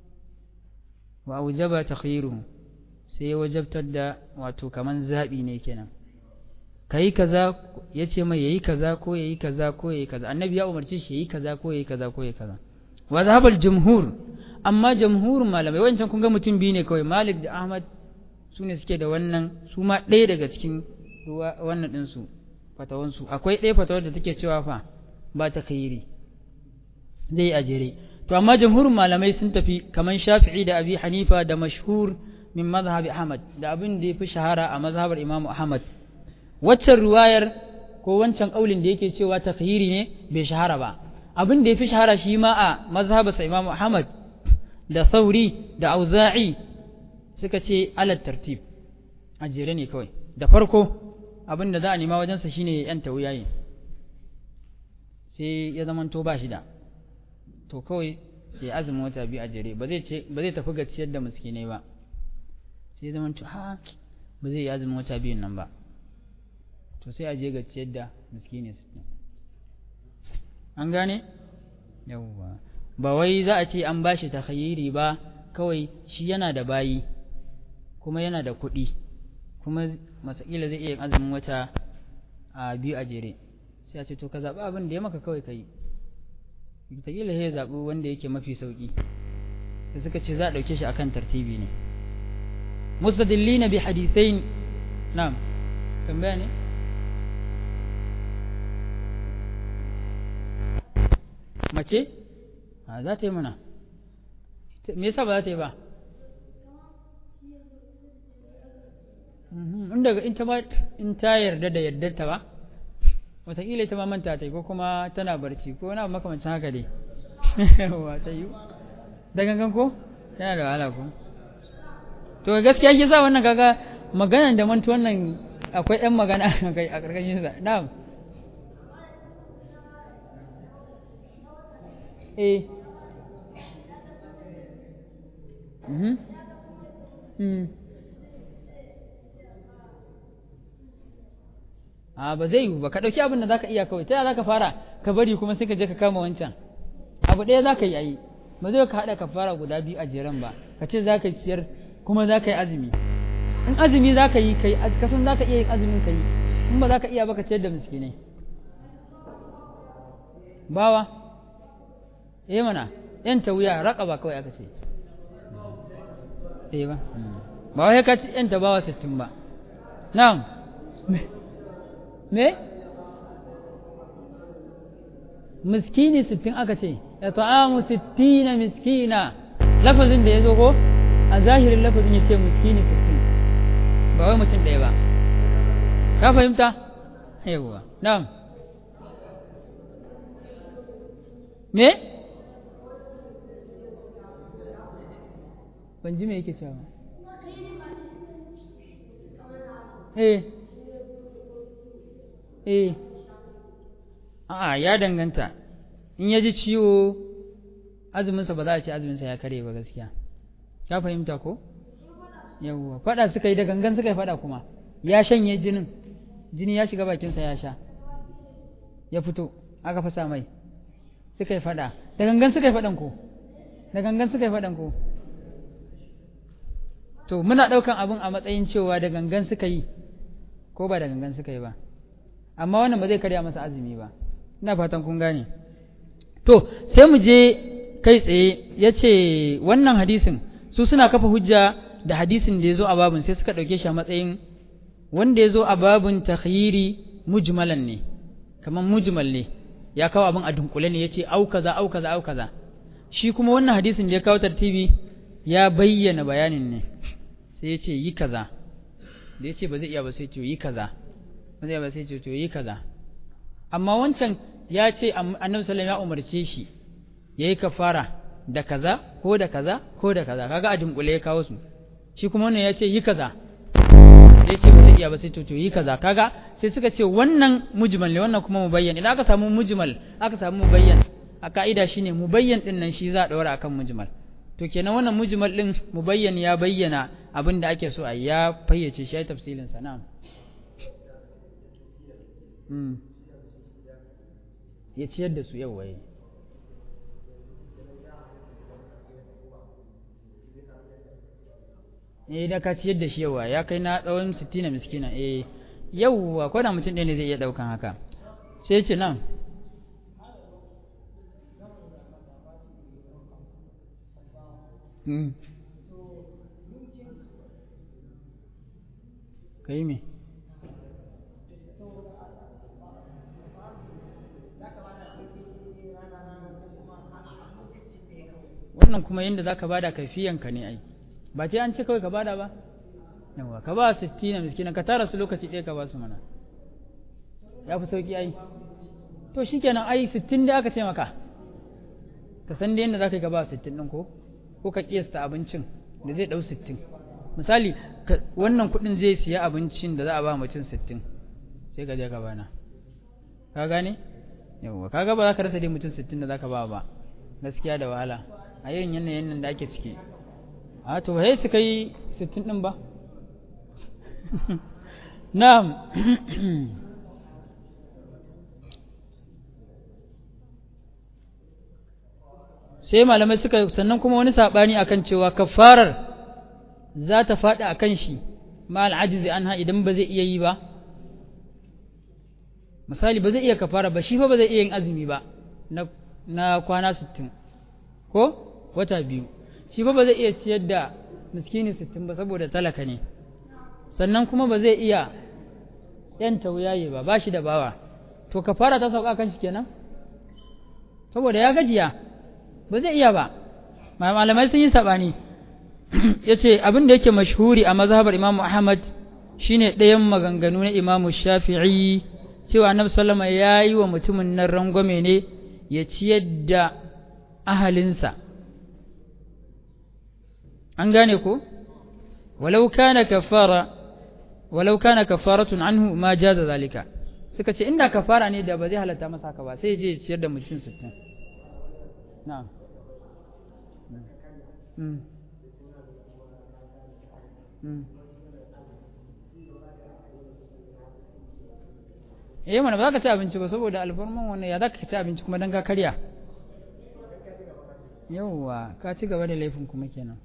wa aujaba takhyiruhu sai ya wajabtar da wato kaman zabi ne kenan kai kaza yace mai yayi kaza ko yayi kaza ko yayi kaza annabi ya umarci shi yayi kaza ko yayi kaza ko yayi kaza wa zahabal jumhur amma jumhur malamai wancan kun ga mutum biyu ne kawai Malik da Ahmad sune suke da wannan su ma ɗaya daga cikin wannan din su fatawan su akwai ɗaya fatawar da take cewa fa ba takhyiri zai ajere to amma jamhurin malamai sun tafi kaman Shafi'i da Abi Hanifa da mashhur min mazhabi Ahmad da abin da yafi shahara a mazhabar Imam Ahmad waccan riwayar ko wancan kaulin da yake cewa takhyiri ne bai shahara ba abin da yafi shahara shi ma a mazhabarsa Imam Ahmad da Sauri da Auza'i suka ce ala tartib a jere ne kawai da farko abin da za a nema wajensa shine yan tawuyayi sai ya zamanto ba shi da to kawai sai azumin wata biyu a jere ba zai ce ba zai tafi ga ciyar da miskinai ba sai zaman to ha ba zai yi azumin wata biyun nan ba to sai a je ga ciyar da miskini sittin an gane yawwa ba wai za a ce an bashi takhayyiri ba kawai shi yana da bayi kuma yana da kuɗi kuma masakila zai iya yin azumin wata a biyu a jere sai a ce to ka zaɓi abin da ya maka kawai ka yi wataƙila ya zaɓi wanda yake mafi sauƙi da suka ce za a ɗauke shi akan tartibi ne mustadillina bi hadithain na'am tambaya ne mace a za ta yi mana me yasa ba za ta yi ba in daga in ta in ta yarda da yardarta ba wataƙila ita ma manta ta yi ko kuma tana barci ko na makamancin haka dai wa ta yi da gangan ko yana da wahala ko to gaskiya shi sa wannan kaga maganan da mantu wannan akwai ɗan magana a ƙarƙashin sa na'am eh mhm mm a ba zai yiwu ba ka ɗauki abin da za ka iya kawai ta za ka fara ka bari kuma sai ka je ka kama wancan abu ɗaya za ka yi ayi ba zai ka haɗa ka fara guda biyu a jeren ba ka ce za ka ciyar kuma za ka yi azumi in azumi za ka yi ka san za ka iya yin azumin ka yi in ba za ka iya ba ka ciyar da miskinai bawa eh mana yan ta wuya raƙa ba kawai aka ce eh ba ba wai ka ci yan ta bawa sittin ba na'am me miskini sittin aka ce ya ta'amu sittina miskina lafazin da ya zo ko a zahirin lafazin ya ce miskini sittin ba wai mutum ɗaya ba ka fahimta yawwa na'am me ban ji me yake cewa eh eh a'a ya danganta in ya ji ciwo azuminsa ba za a ce azuminsa ya kare ba gaskiya ka fahimta ko yawwa fada suka yi da gangan suka yi fada kuma ya shanye jinin jini ya shiga bakinsa ya sha ya fito aka fasa mai suka yi fada da gangan suka yi faɗan ko da gangan suka yi faɗan ko to muna ɗaukan abin a matsayin cewa da gangan suka yi ko ba da gangan suka yi ba, amma wannan ba zai karya masa azumi ba, ina fatan kun gane. To sai mu je kai tsaye, ya ce wannan hadisin su suna kafa hujja da hadisin da ya zo a babin, sai suka ɗauke shi a matsayin wanda ya zo a babin takhyiri mujmalan ne, kamar mujmal ne, ya kawo abin a dunkule ne, ya ce au kaza au kaza au kaza. Shi kuma wannan hadisin da ya kawo tartibi ya bayyana bayanin ne, sai ya ce yi kaza, da ya ce ba zai iya ba sai ce yi kaza, ba zai iya ba sai ce to yi kaza. Amma wancan ya ce annabi sallallahu alaihi wasallam ya umarce shi yayi kafara da kaza ko da kaza ko da kaza, kaga a dunkule ya kawo su. Shi kuma wannan ya ce yi kaza, sai ce ba zai iya ba sai to to yi kaza, kaga sai suka ce wannan mujmal ne, wannan kuma mubayyan. Idan aka samu mujmal aka samu mubayyan, a ka'ida shine mubayyan din nan shi za a daura akan mujmal. To kenan wannan mujmal din mubayyan ya bayyana abin da ake so a ya fayyace shi, ya tafsilin sa. Na'am. Mm. Ya ciyar da su yau waye. Eh da ka ciyar da shi yawa ya kai na tsawon sittin miskina. Eh yauwa ko da mutum ɗaya ne zai iya ɗaukan haka. Sai ce nan Mm. Kai me? Wannan kuma yadda za ka bada kaifiyanka ne ai, ba ta an ce kawai ka bada ba? Yawa, ka ba sittina miskina, ka tara su lokaci ɗaya ka ba su mana, ya fi sauƙi ai. To shi kenan ai sittin da aka ce maka, ka san da yadda za ka yi ka ba sittin ɗin ko? Ko ka ƙiyasta abincin da zai ɗau sittin. Misali, wannan kuɗin zai siya abincin da za a ba mutum sittin, sai ka je ka bana. Ka gane? Yawwa, ka ga ba za ka rasa dai mutum sittin da za ka ba ba, gaskiya da wahala a irin yanayin nan da ake ciki. A to sai su kai sittin ɗin ba? Na'am. Sai malamai suka sannan kuma wani sabani akan cewa kafarar za ta faɗi akan shi ma al'ajizi anha idan ba zai iya yi ba. Misali ba zai iya kafara ba, shi fa ba zai iya yin azumi ba na na kwana sittin ko wata biyu, shi fa ba zai iya ciyar da miskini sittin ba saboda talaka ne, sannan kuma ba zai iya yan tauyaye ba, ba shi da bawa. To kafara ta sauka kan shi kenan saboda ya gajiya, ba zai iya ba. Malamai sun yi sabani. Yace abin da yake mashhuri a mazhabar Imam Ahmad shine ɗayan maganganu na Imam Shafi'i cewa Annabi sallama yayi wa mutumin nan rangwame ne ya ciyar da ahalinsa. An gane ko? Walau kana kafara walau kana kafaratun anhu ma jaza zalika. Suka ce inda kafara ne da ba zai halatta masa haka ba, sai ya je ya ciyar da mutum sittin. Na'am. Mm. Mm. Eh mana ba za ka ci abinci ba saboda alfarman wannan, ya za ka ci abinci kuma don ka karya. Yawwa ka ci gaba da laifin kuma kenan.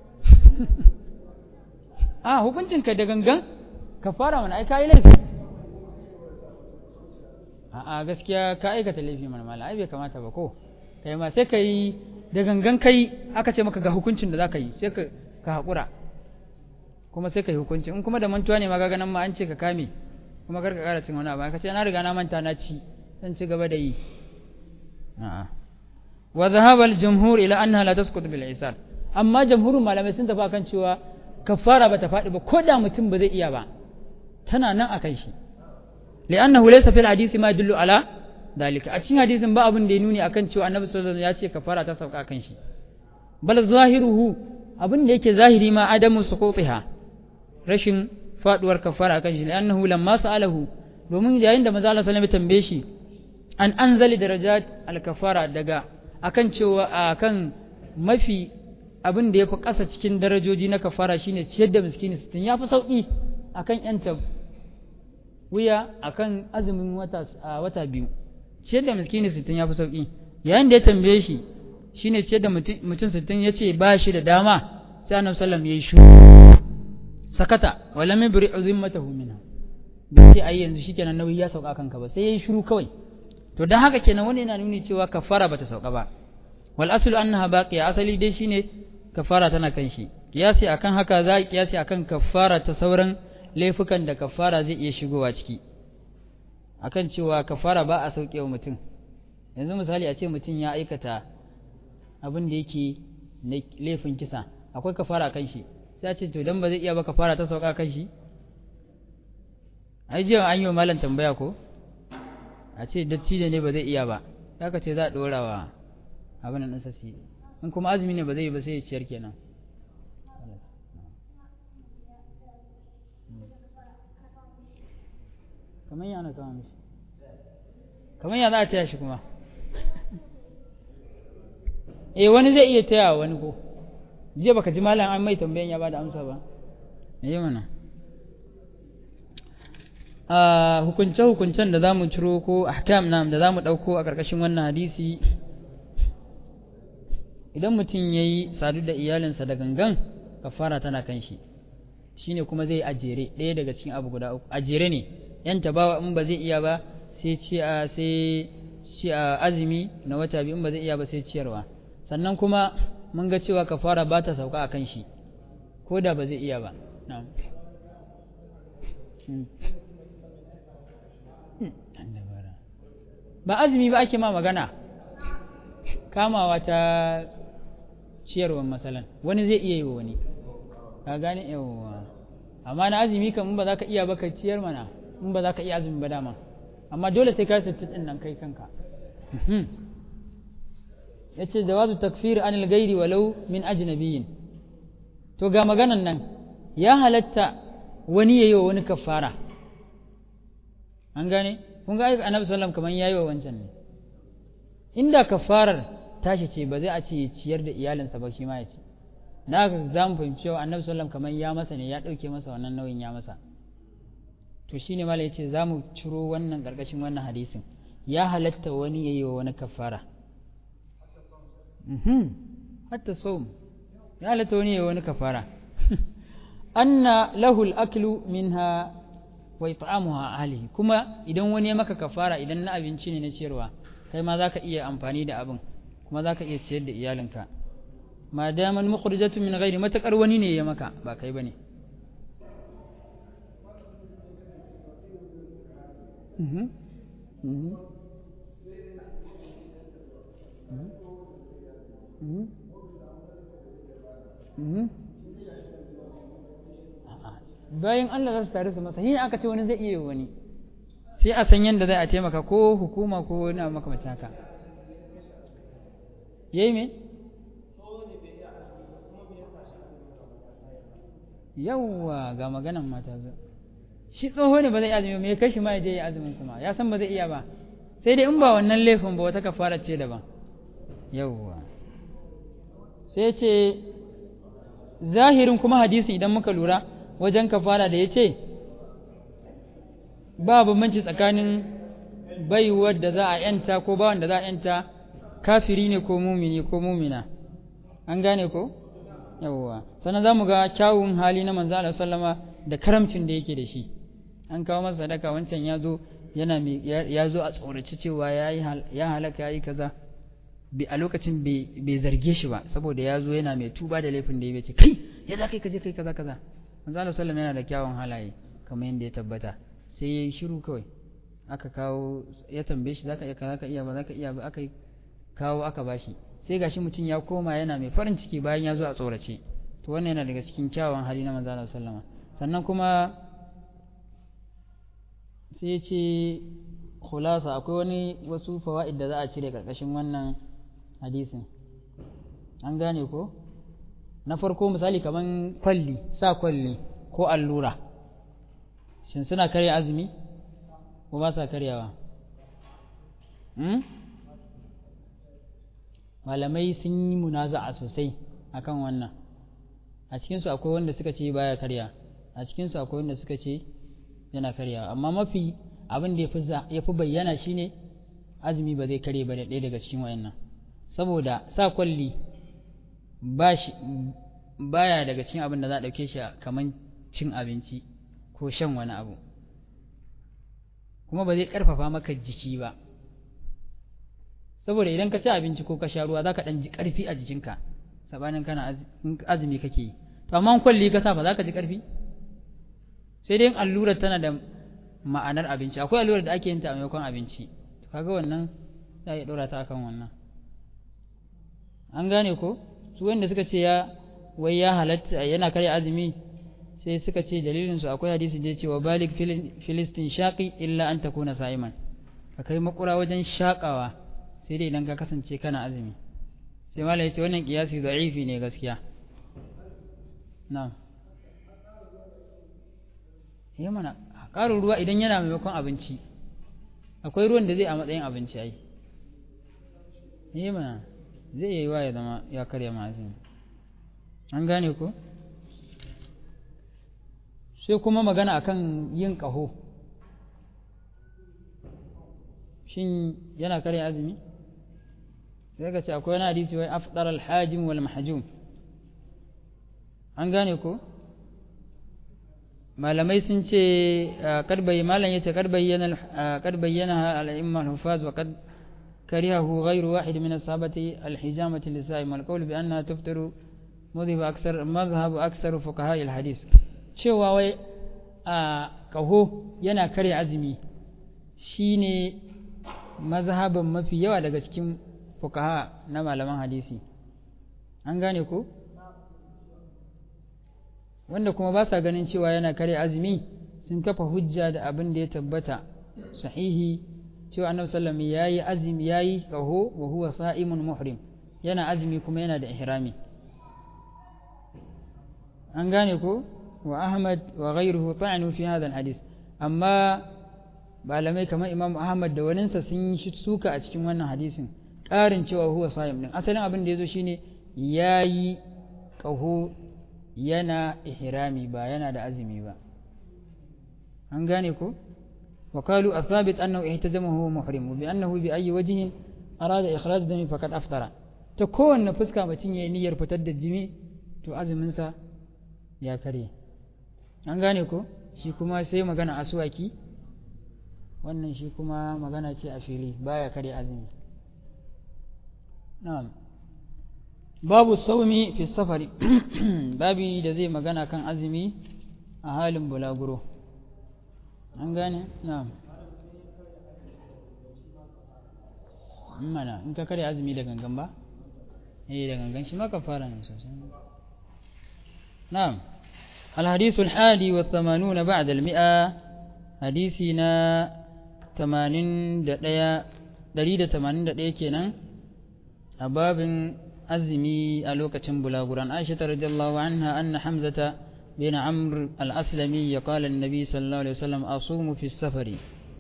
Ah hukuncinka da gangan ka fara mana ai ka yi laifi. A'a gaskiya ka aikata laifi mana mala, ai bai kamata ba ko. Kai ma sai ka yi da gangan kai aka ce maka ga hukuncin da za ka yi sai ka ka haƙura kuma sai ka yi hukunci. In kuma da mantuwa ne ma ga nan ma an ce ka kame kuma kar ka ƙara cin wani abu, ka ce na riga na manta na ci zan ci gaba da yi. A'a wa dhahaba al-jumhur ila annaha la tasqut bil isar, amma jamhurin malamai sun tafi akan cewa kafara bata faɗi ba ko da mutum ba zai iya ba, tana nan akan shi. li'annahu laysa fil hadisi ma yadullu ala dalika, a cikin hadisin ba abin da ya nuni akan cewa annabi sallallahu alaihi wasallam ya ce kafara ta sauka kan shi. Bal zahiruhu, abin da yake zahiri ma adamu suqutiha, rashin faduwar kafara kan shi. Annahu lamma sa'alahu, domin yayin da manzo Allah sallallahu alaihi wasallam ya tambaye shi an anzali darajat al-kafara, daga akan cewa akan mafi abin da yafi ƙasa cikin darajoji na kafara shine ciyar da miskini sittin, yafi sauki akan yanta wuya akan azumin wata wata biyu. Ciyar da miskini sittin ya fi sauƙi. yayin da ya tambaye shi shine ce da mutum sittin ya ce ba shi da dama sai annabi sallam ya yi shiru sakata wala mai biri uzimmatahu minha bai ce ai yanzu shikenan nauyi ya sauka kanka ba sai ya yi shiru kawai to dan haka kenan wani yana nuni cewa kafara bata sauka ba wal aslu annaha baqiya asali dai shine kafara tana kan shi kiyasi akan haka za a kiyasi akan kafara ta sauran laifukan da kafara zai iya shigowa ciki akan cewa kafara ba a sauke wa mutum yanzu misali a ce mutum ya aikata abin da yake na laifin kisa akwai kafara kan shi sai a ce to dan ba zai iya ba kafara ta sauka kan shi ai jiya an yi wa malam tambaya ko a ce dattijo ne ba zai iya ba haka ce za a dora wa abin nan sassi in kuma azumi ne ba zai yi ba sai ya ciyar kenan kamar yana kama mishi kamar ya za a taya shi kuma eh wani zai iya taya wani ko jiya baka ji malam an mai tambayan ya bada amsa ba eh mana a hukunce hukuncen da zamu ciro ko ahkam nam da zamu dauko a karkashin wannan hadisi idan mutum yayi sadu da iyalinsa da gangan kafara tana kan shi shine kuma zai ajere ɗaya daga cikin abu guda uku ajere ne yanta bawa in ba zai iya ba sai ci a sai ci a azumi na wata biyu in ba zai iya ba sai ciyarwa sannan kuma mun ga cewa kafara ba ta sauka a kan shi ko da ba zai iya ba na'am ba azumi ba ake ma magana kamawa ta ciyarwar masalan wani zai iya yi wa wani ka gane yawa amma na azumi kan in ba za ka iya ba ka ciyar mana in ba za ka iya azumi ba dama amma dole sai ka sittin din nan kai kanka yace jawazu takfir anil ghairi walau min ajnabiyyin to ga maganan nan ya halatta wani yayi wa wani kafara an gane kun ga annabi sallallahu alaihi wasallam kaman yayi wa wancan ne inda kafarar tashi ce ba zai a ce ciyar da iyalinsa ba shi ma ya ce na ga za mu fahimci cewa annabi sallallahu alaihi wasallam kaman ya masa ne ya dauke masa wannan nauyin ya masa to shine malai yace za mu ciro wannan karkashin wannan hadisin ya halatta wani yayi wa wani kafara mhm hatta sawm ya halatta wani yayi wani kafara anna lahu al-aklu minha wa it'amuha ahlihi kuma idan wani ya maka kafara idan na abinci ne na ciyarwa kai ma zaka iya amfani da abin kuma zaka iya ciyar da iyalinka ma daman mukhrijatu min ghairi matakar wani ne ya maka ba kai bane mhm mhm mhm mhm bayan Allah za su tare su masa yin aka ce wani zai iya wani sai a san yadda zai a taimaka ko hukuma ko wani abu makamacin haka yayi me yawwa ga maganan mata zo shi tsoho ne ba zai azumi me kashi ma ya je ya azumin kuma ya san ba zai iya ba sai dai in ba wannan laifin ba wata kafara ce daban yawwa sai ce zahirin kuma hadisi idan muka lura wajen kafara da ya ce ba bambanci tsakanin baiwar da za a yanta ko bawan da za a yanta kafiri ne ko mumini ko mumina an gane ko yawwa sannan za mu ga kyawun hali na manzo Allah sallama da karamcin da yake da shi an kawo masa sadaka wancan ya zo yana ya zo a tsoraci cewa ya halaka yayi kaza a lokacin bai zarge shi ba saboda ya zo yana mai tuba da laifin da ya ce kai ya za kai kaje kai kaza kaza manzo Allah sallallahu yana da kyawun halaye kamar yadda ya tabbata sai ya shiru kawai aka kawo ya tambaye shi zaka iya zaka iya ba zaka iya ba aka kawo aka bashi sai gashi mutum ya koma yana mai farin ciki bayan ya zo a tsorace to wannan yana daga cikin kyawun hali na manzo Allah sallallahu sannan kuma sai ya ce khulasa akwai wani wasu fawaid da za a cire karkashin wannan hadisin an gane ko na farko misali kaman kwalli sa kwalli ko allura shin suna karya azumi ko ba sa karyawa hmm? malamai sun yi munaza'a sosai akan wannan a cikinsu akwai wanda suka ce baya karya a cikinsu akwai wanda suka ce yana karyawa amma mafi abin da ya fi bayyana shine azumi ba zai kare ba da ɗaya daga cikin wayannan saboda sa kwalli ba shi baya daga cikin abin da za a ɗauke shi kaman cin abinci ko shan wani abu kuma ba zai ƙarfafa maka jiki ba saboda idan ka ci abinci ko ka sha ruwa za ka ɗan ji ƙarfi a jikinka sabanin kana azumi kake yi to amma kwalli ka sa ba za ka ji ƙarfi sai dai allurar tana da ma'anar abinci akwai allurar da ake yin ta a maimakon abinci kaga wannan za a iya ɗora ta akan wannan an gane ko su wanda suka ce ya wai ya halatta yana karya azumi sai suka ce dalilin su akwai hadisi da ya ce wa balik filistin shaqi illa an takuna sa'iman ka kai makura wajen shakawa sai dai idan ka kasance kana azumi sai malai ya ce wannan kiyasi da'ifi ne gaskiya na'am eh mana ƙarin ruwa idan yana maimakon abinci akwai ruwan da zai a matsayin abinci ai eh mana zai yi wa ya zama ya karya ma'azin an gane ko sai kuma magana akan yin ƙaho shin yana karya azumi sai ka ce akwai wani hadisi wai afdar al-hajim wal mahjum an gane ko malamai sun ce karbayi malam yace karbayyana karbayyana al-imma al-hufaz wa qad karihahu ghayru wahid min as-sahabati al-hijamati lisa'im al-qawl bi annaha tuftiru mudhib aksar madhhab aksar fuqaha al-hadith cewa wai a kaho yana karya azumi shine mazhaban mafi yawa daga cikin fuqaha na malaman hadisi an gane ko wanda kuma ba sa ganin cewa yana kare azumi sun kafa hujja da abin da ya tabbata sahihi cewa annabi sallallahu alaihi wasallam yayi azumi yayi qaho wa huwa sa'imun muhrim yana azumi kuma yana da ihrami an gane ko wa ahmad wa ghayruhu ta'anu fi hadha alhadith amma malamai kamar imam ahmad da waninsa sun yi suka a cikin wannan hadisin ƙarin cewa huwa sa'im din asalin abin da yazo shine yayi qaho yana ihrami ba yana da azumi ba an gane ko wa qalu athabit annahu ihtazama huwa muhrim bi annahu bi ayi wajhin arada ikhraj dami faqad aftara ta kowanne fuska mutun yayi niyyar fitar da jini to azumin sa ya kare an gane ko shi kuma sai magana aswaki wannan shi kuma magana ce a fili baya kare azumi na'am babu saumi fi safari babi da zai magana kan azumi a halin bulaguro an gane na'am mana in ka kare azumi da gangan ba eh da gangan shi ma kafara ne sosai na'am الحديث الحادي والثمانون بعد المئة حديثنا ثمانين دقيقة دليل ثمانين دقيقة كنا أباب azumi a lokacin bulaguran Aisha radiyallahu anha anna Hamzata bin Amr al-Aslami ya qala an-nabi sallallahu alaihi wasallam asumu fi safari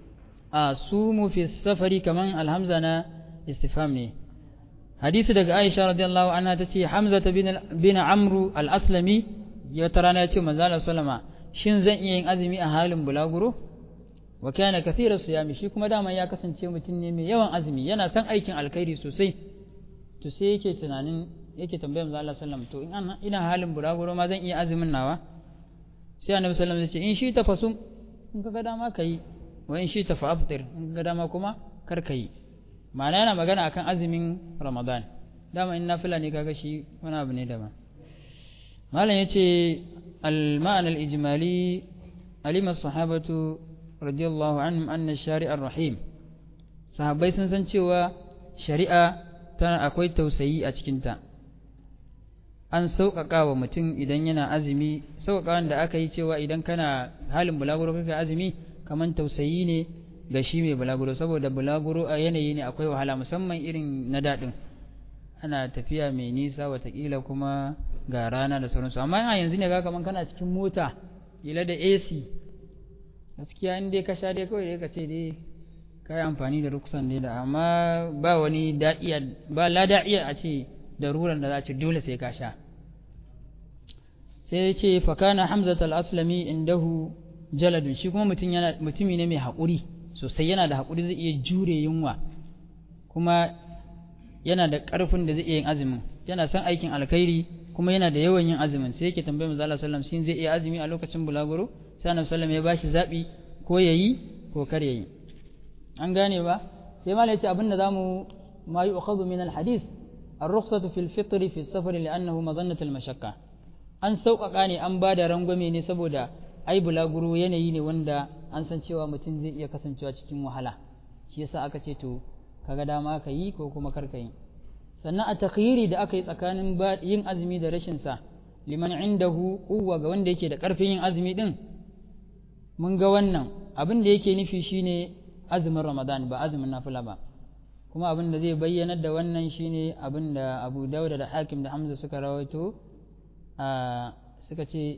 asumu fi safari kaman al-hamza na istifham ne hadisi daga Aisha radiyallahu anha tace Hamzata bin bin Amr al-Aslami ya tarana yace manzo Allah sallama shin zan iya yin azumi a halin bulaguro wa kana kathira siyami shi kuma dama ya kasance mutum ne mai yawan azumi yana son aikin alkhairi sosai to sai yake tunanin yake tambayar manzo Allah sallallahu alaihi wasallam to in ina halin buraguro ma zan iya azumin nawa sai annabi sallallahu alaihi wasallam ya ce in shi tafasum in kaga dama kai wa in shi tafaftir in kaga dama kuma kar kai ma'ana yana magana akan azumin Ramadan dama in nafila ne kaga shi wani abu ne daban malam yace al-ma'ana al-ijmali alima as-sahabatu radiyallahu anhum anna ash-shari' ar-rahim sahabbai sun san cewa shari'a tana akwai tausayi a cikinta an sauƙaƙa wa mutum idan yana azumi sauƙaƙawan da aka yi cewa idan kana halin bulaguro kake azumi kaman tausayi ne ga shi mai bulaguro saboda bulaguro a yanayi ne akwai wahala musamman irin na daɗin ana tafiya mai nisa watakila kuma ga rana da sauransu amma a yanzu ne ga kaman kana cikin mota kila da A C gaskiya in dai ka sha dai kawai dai ka ce dai ka yi amfani da ruksan ne da amma ba wani da'iya ba la da'iya a ce daruran da za a ce dole sai ka sha sai ya ce fakana hamzat al-aslami indahu jaladun shi kuma mutum yana mutumi ne mai haƙuri sosai yana da haƙuri zai iya jure yunwa kuma yana da ƙarfin da zai iya yin azumin, yana son aikin alkhairi kuma yana da yawan yin azumin, sai yake tambayar manzo Allah sallallahu alaihi wasallam shin zai iya azumi a lokacin bulaguro, sai annabi sallallahu alaihi wasallam ya bashi zabi ko yayi ko kar yayi. an gane ba. sai malai ce abinda zamu ma yu'khadhu min al-hadith ar-rukhsatu fil fitr fi as-safar li'annahu mazannat al-mashaqqa, an sauƙaƙa ne, an bada rangwame ne saboda ai bulaguro yanayi ne wanda an san cewa mutum zai iya kasancewa cikin wahala, shi yasa aka ce to kaga dama ka yi ko kuma kar ka yi. sannan a takhyiri da aka yi tsakanin yin azumi da rashin sa liman indahu quwwa, ga wanda yake da ƙarfin yin azumi din, mun ga wannan abin da yake nufi shine azumin Ramadan ba azumin nafila ba. kuma abin da zai bayyanar da wannan shine abin da Abu Dawud da Hakim da Hamza suka rawaito, suka ce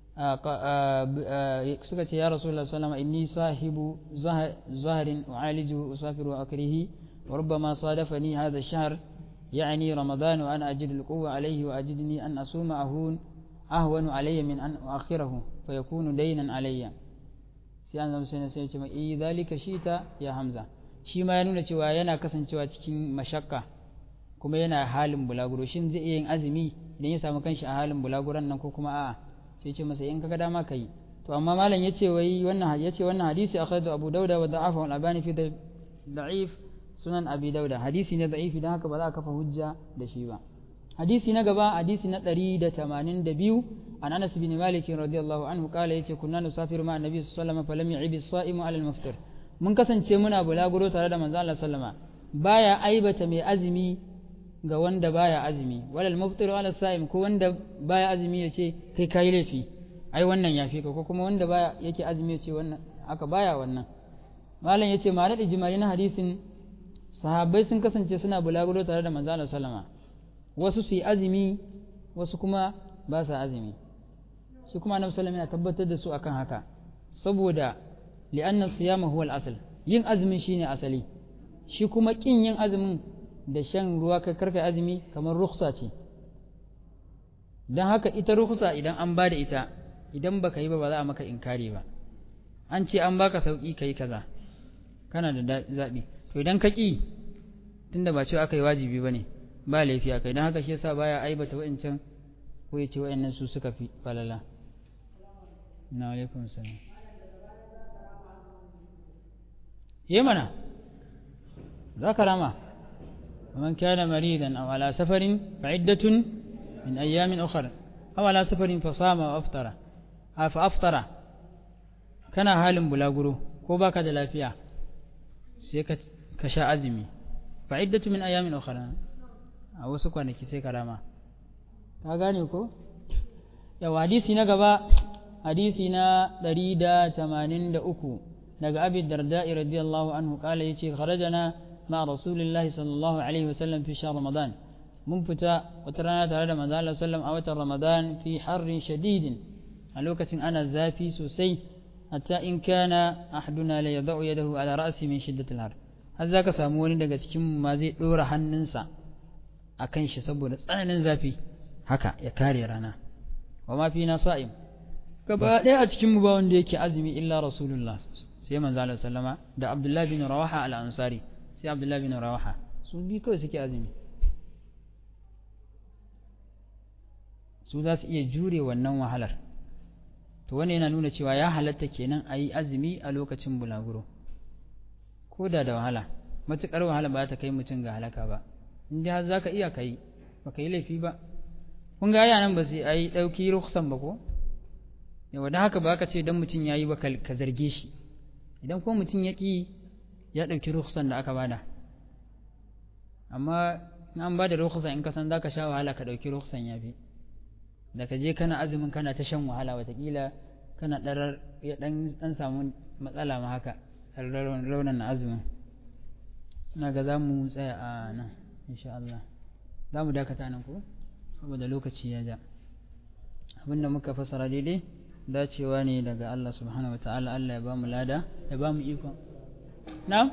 suka ce ya Rasulullah sallallahu alaihi wasallam inni sahibu zahrin u'aliju usafiru akrihi wa rubbama sadafani hadha ash-shahr يعني رمضان وأنا أجد القوة عليه وأجدني أن أصوم أهون أهون علي من أن أؤخره فيكون دينا علي. سيان زمسين سيئة إي ذلك شيتا يا حمزة shi ma ya nuna cewa yana kasancewa cikin mashakka kuma yana halin bulaguro, shin zai iya yin azumi idan ya samu kanshi a halin bulaguran nan ko kuma a'a, sai ce masa in kaga dama kai. to amma malam yace wai wannan yace wannan hadisi akhadhu Abu Dawud wa da'afahu al-Albani fi da'if sunan Abi Dawud, hadisi ne da'ifi dan haka ba za a kafa hujja da shi ba. hadisi na gaba hadisi na ɗari da tamanin da biyu an Anas bin Malik radiyallahu anhu kala yace kunna nusafiru ma annabi sallallahu alaihi wasallam falam yu'ib as-sa'imu 'ala al-muftir, mun kasance muna bulaguro tare da manzo Allah sallama, baya aibata mai azumi ga wanda baya azumi, walal muftiru ala sa'im, ko wanda baya azumi yace kai kai laifi ai wannan yafi ka, ko kuma wanda baya yake azumi yace wannan aka baya wannan. malam yace ma da ijmali na hadisin sahabbai sun kasance suna bulaguro tare da manzo Allah sallama, wasu su yi azumi wasu kuma ba sa azumi, shi kuma annabi sallallahu alaihi wasallam ya tabbatar da su akan haka saboda li'anna siyama huwa al-asl, yin azumi shine asali, shi kuma kin yin azumin da shan ruwa kai karkai azumi kamar rukhsa ce. dan haka ita rukhsa idan an bada ita, idan baka yi ba ba za a maka inkari ba, an ce an baka sauki kai kaza kana da zabi, to idan ka ki tunda ba cewa aka yi wajibi bane ba laifi akai, dan haka shi yasa baya aibata wa'ancan ko yace wa'annan su suka fi falala. na alaikum salam. yi mana za ka rama, ومن كان مريضا أو على سفر فعدة من أيام أخرى أو على سفر فصام وأفطر فأفطر كان حال بلاغرو كوبا كذا لافيا سيك كشا أزمي فعدة من أيام أخرى أو سكوانك سيك رما تاغاني كو يا حديثنا غبا حديثنا دريدا ثمانين دا أكو daga Abi Darda radiyallahu anhu kala yace kharajana ma Rasulillahi sallallahu alaihi wasallam fi shahr Ramadan, mun fita wata rana tare da manzo Allah sallallahu a watan Ramadan fi harrin shadidin, a lokacin ana zafi sosai, hatta in kana ahaduna la yad'u yadahu ala ra'si min shiddati al-har, har zaka samu wani daga cikin mu ma zai dora hannunsa akan shi saboda tsananin zafi haka ya kare rana. wa ma fina sa'im, gaba ɗaya a cikin mu ba wanda yake azumi illa Rasulullah, sai manzo Allah sallama da Abdullah bin Rawaha al-Ansari, sai Abdullah bin Rawaha su bi kawai suke azumi, su za su iya jure wannan wahalar. to wannan yana nuna cewa ya halatta kenan a yi azumi a lokacin bulaguro ko da da wahala, matuƙar wahala ba ta kai mutum ga halaka ba, in dai har za ka iya kai ba ka yi laifi ba. kun ga yanan ba sai a yi ɗauki ruksan ba ko yawa, don haka ba ka ce don mutum ya yi ba ka zarge shi, idan ko mutum ya ƙi ya ɗauki ruksan da aka bada, amma in an bada ruksan in ka san za ka sha wahala ka ɗauki ruksan ya fi da ka je kana azumin kana ta shan wahala, watakila kana ɗarar ya ɗan samu matsala ma haka raunan na azumin. ina ga za mu tsaya a nan insha Allah, za mu dakata nan ko saboda lokaci ya ja. abinda muka fasara daidai dacewa ne daga Allah subhanahu wa ta'ala, Allah ya ba mu lada ya ba mu ikon. na?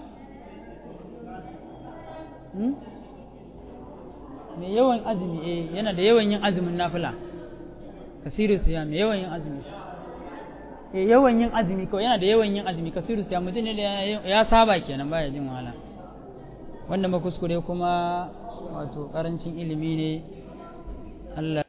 mai yawan azumi eh yana da yawan yin azumin nafila, kasiru siya mai yawan yin azumi eh yawan yin azumi kawai yana da yawan yin azumi kasiru siya, mutum ne da ya saba kenan baya jin wahala. wanda makuskure kuma wato karancin ilimi ne Allah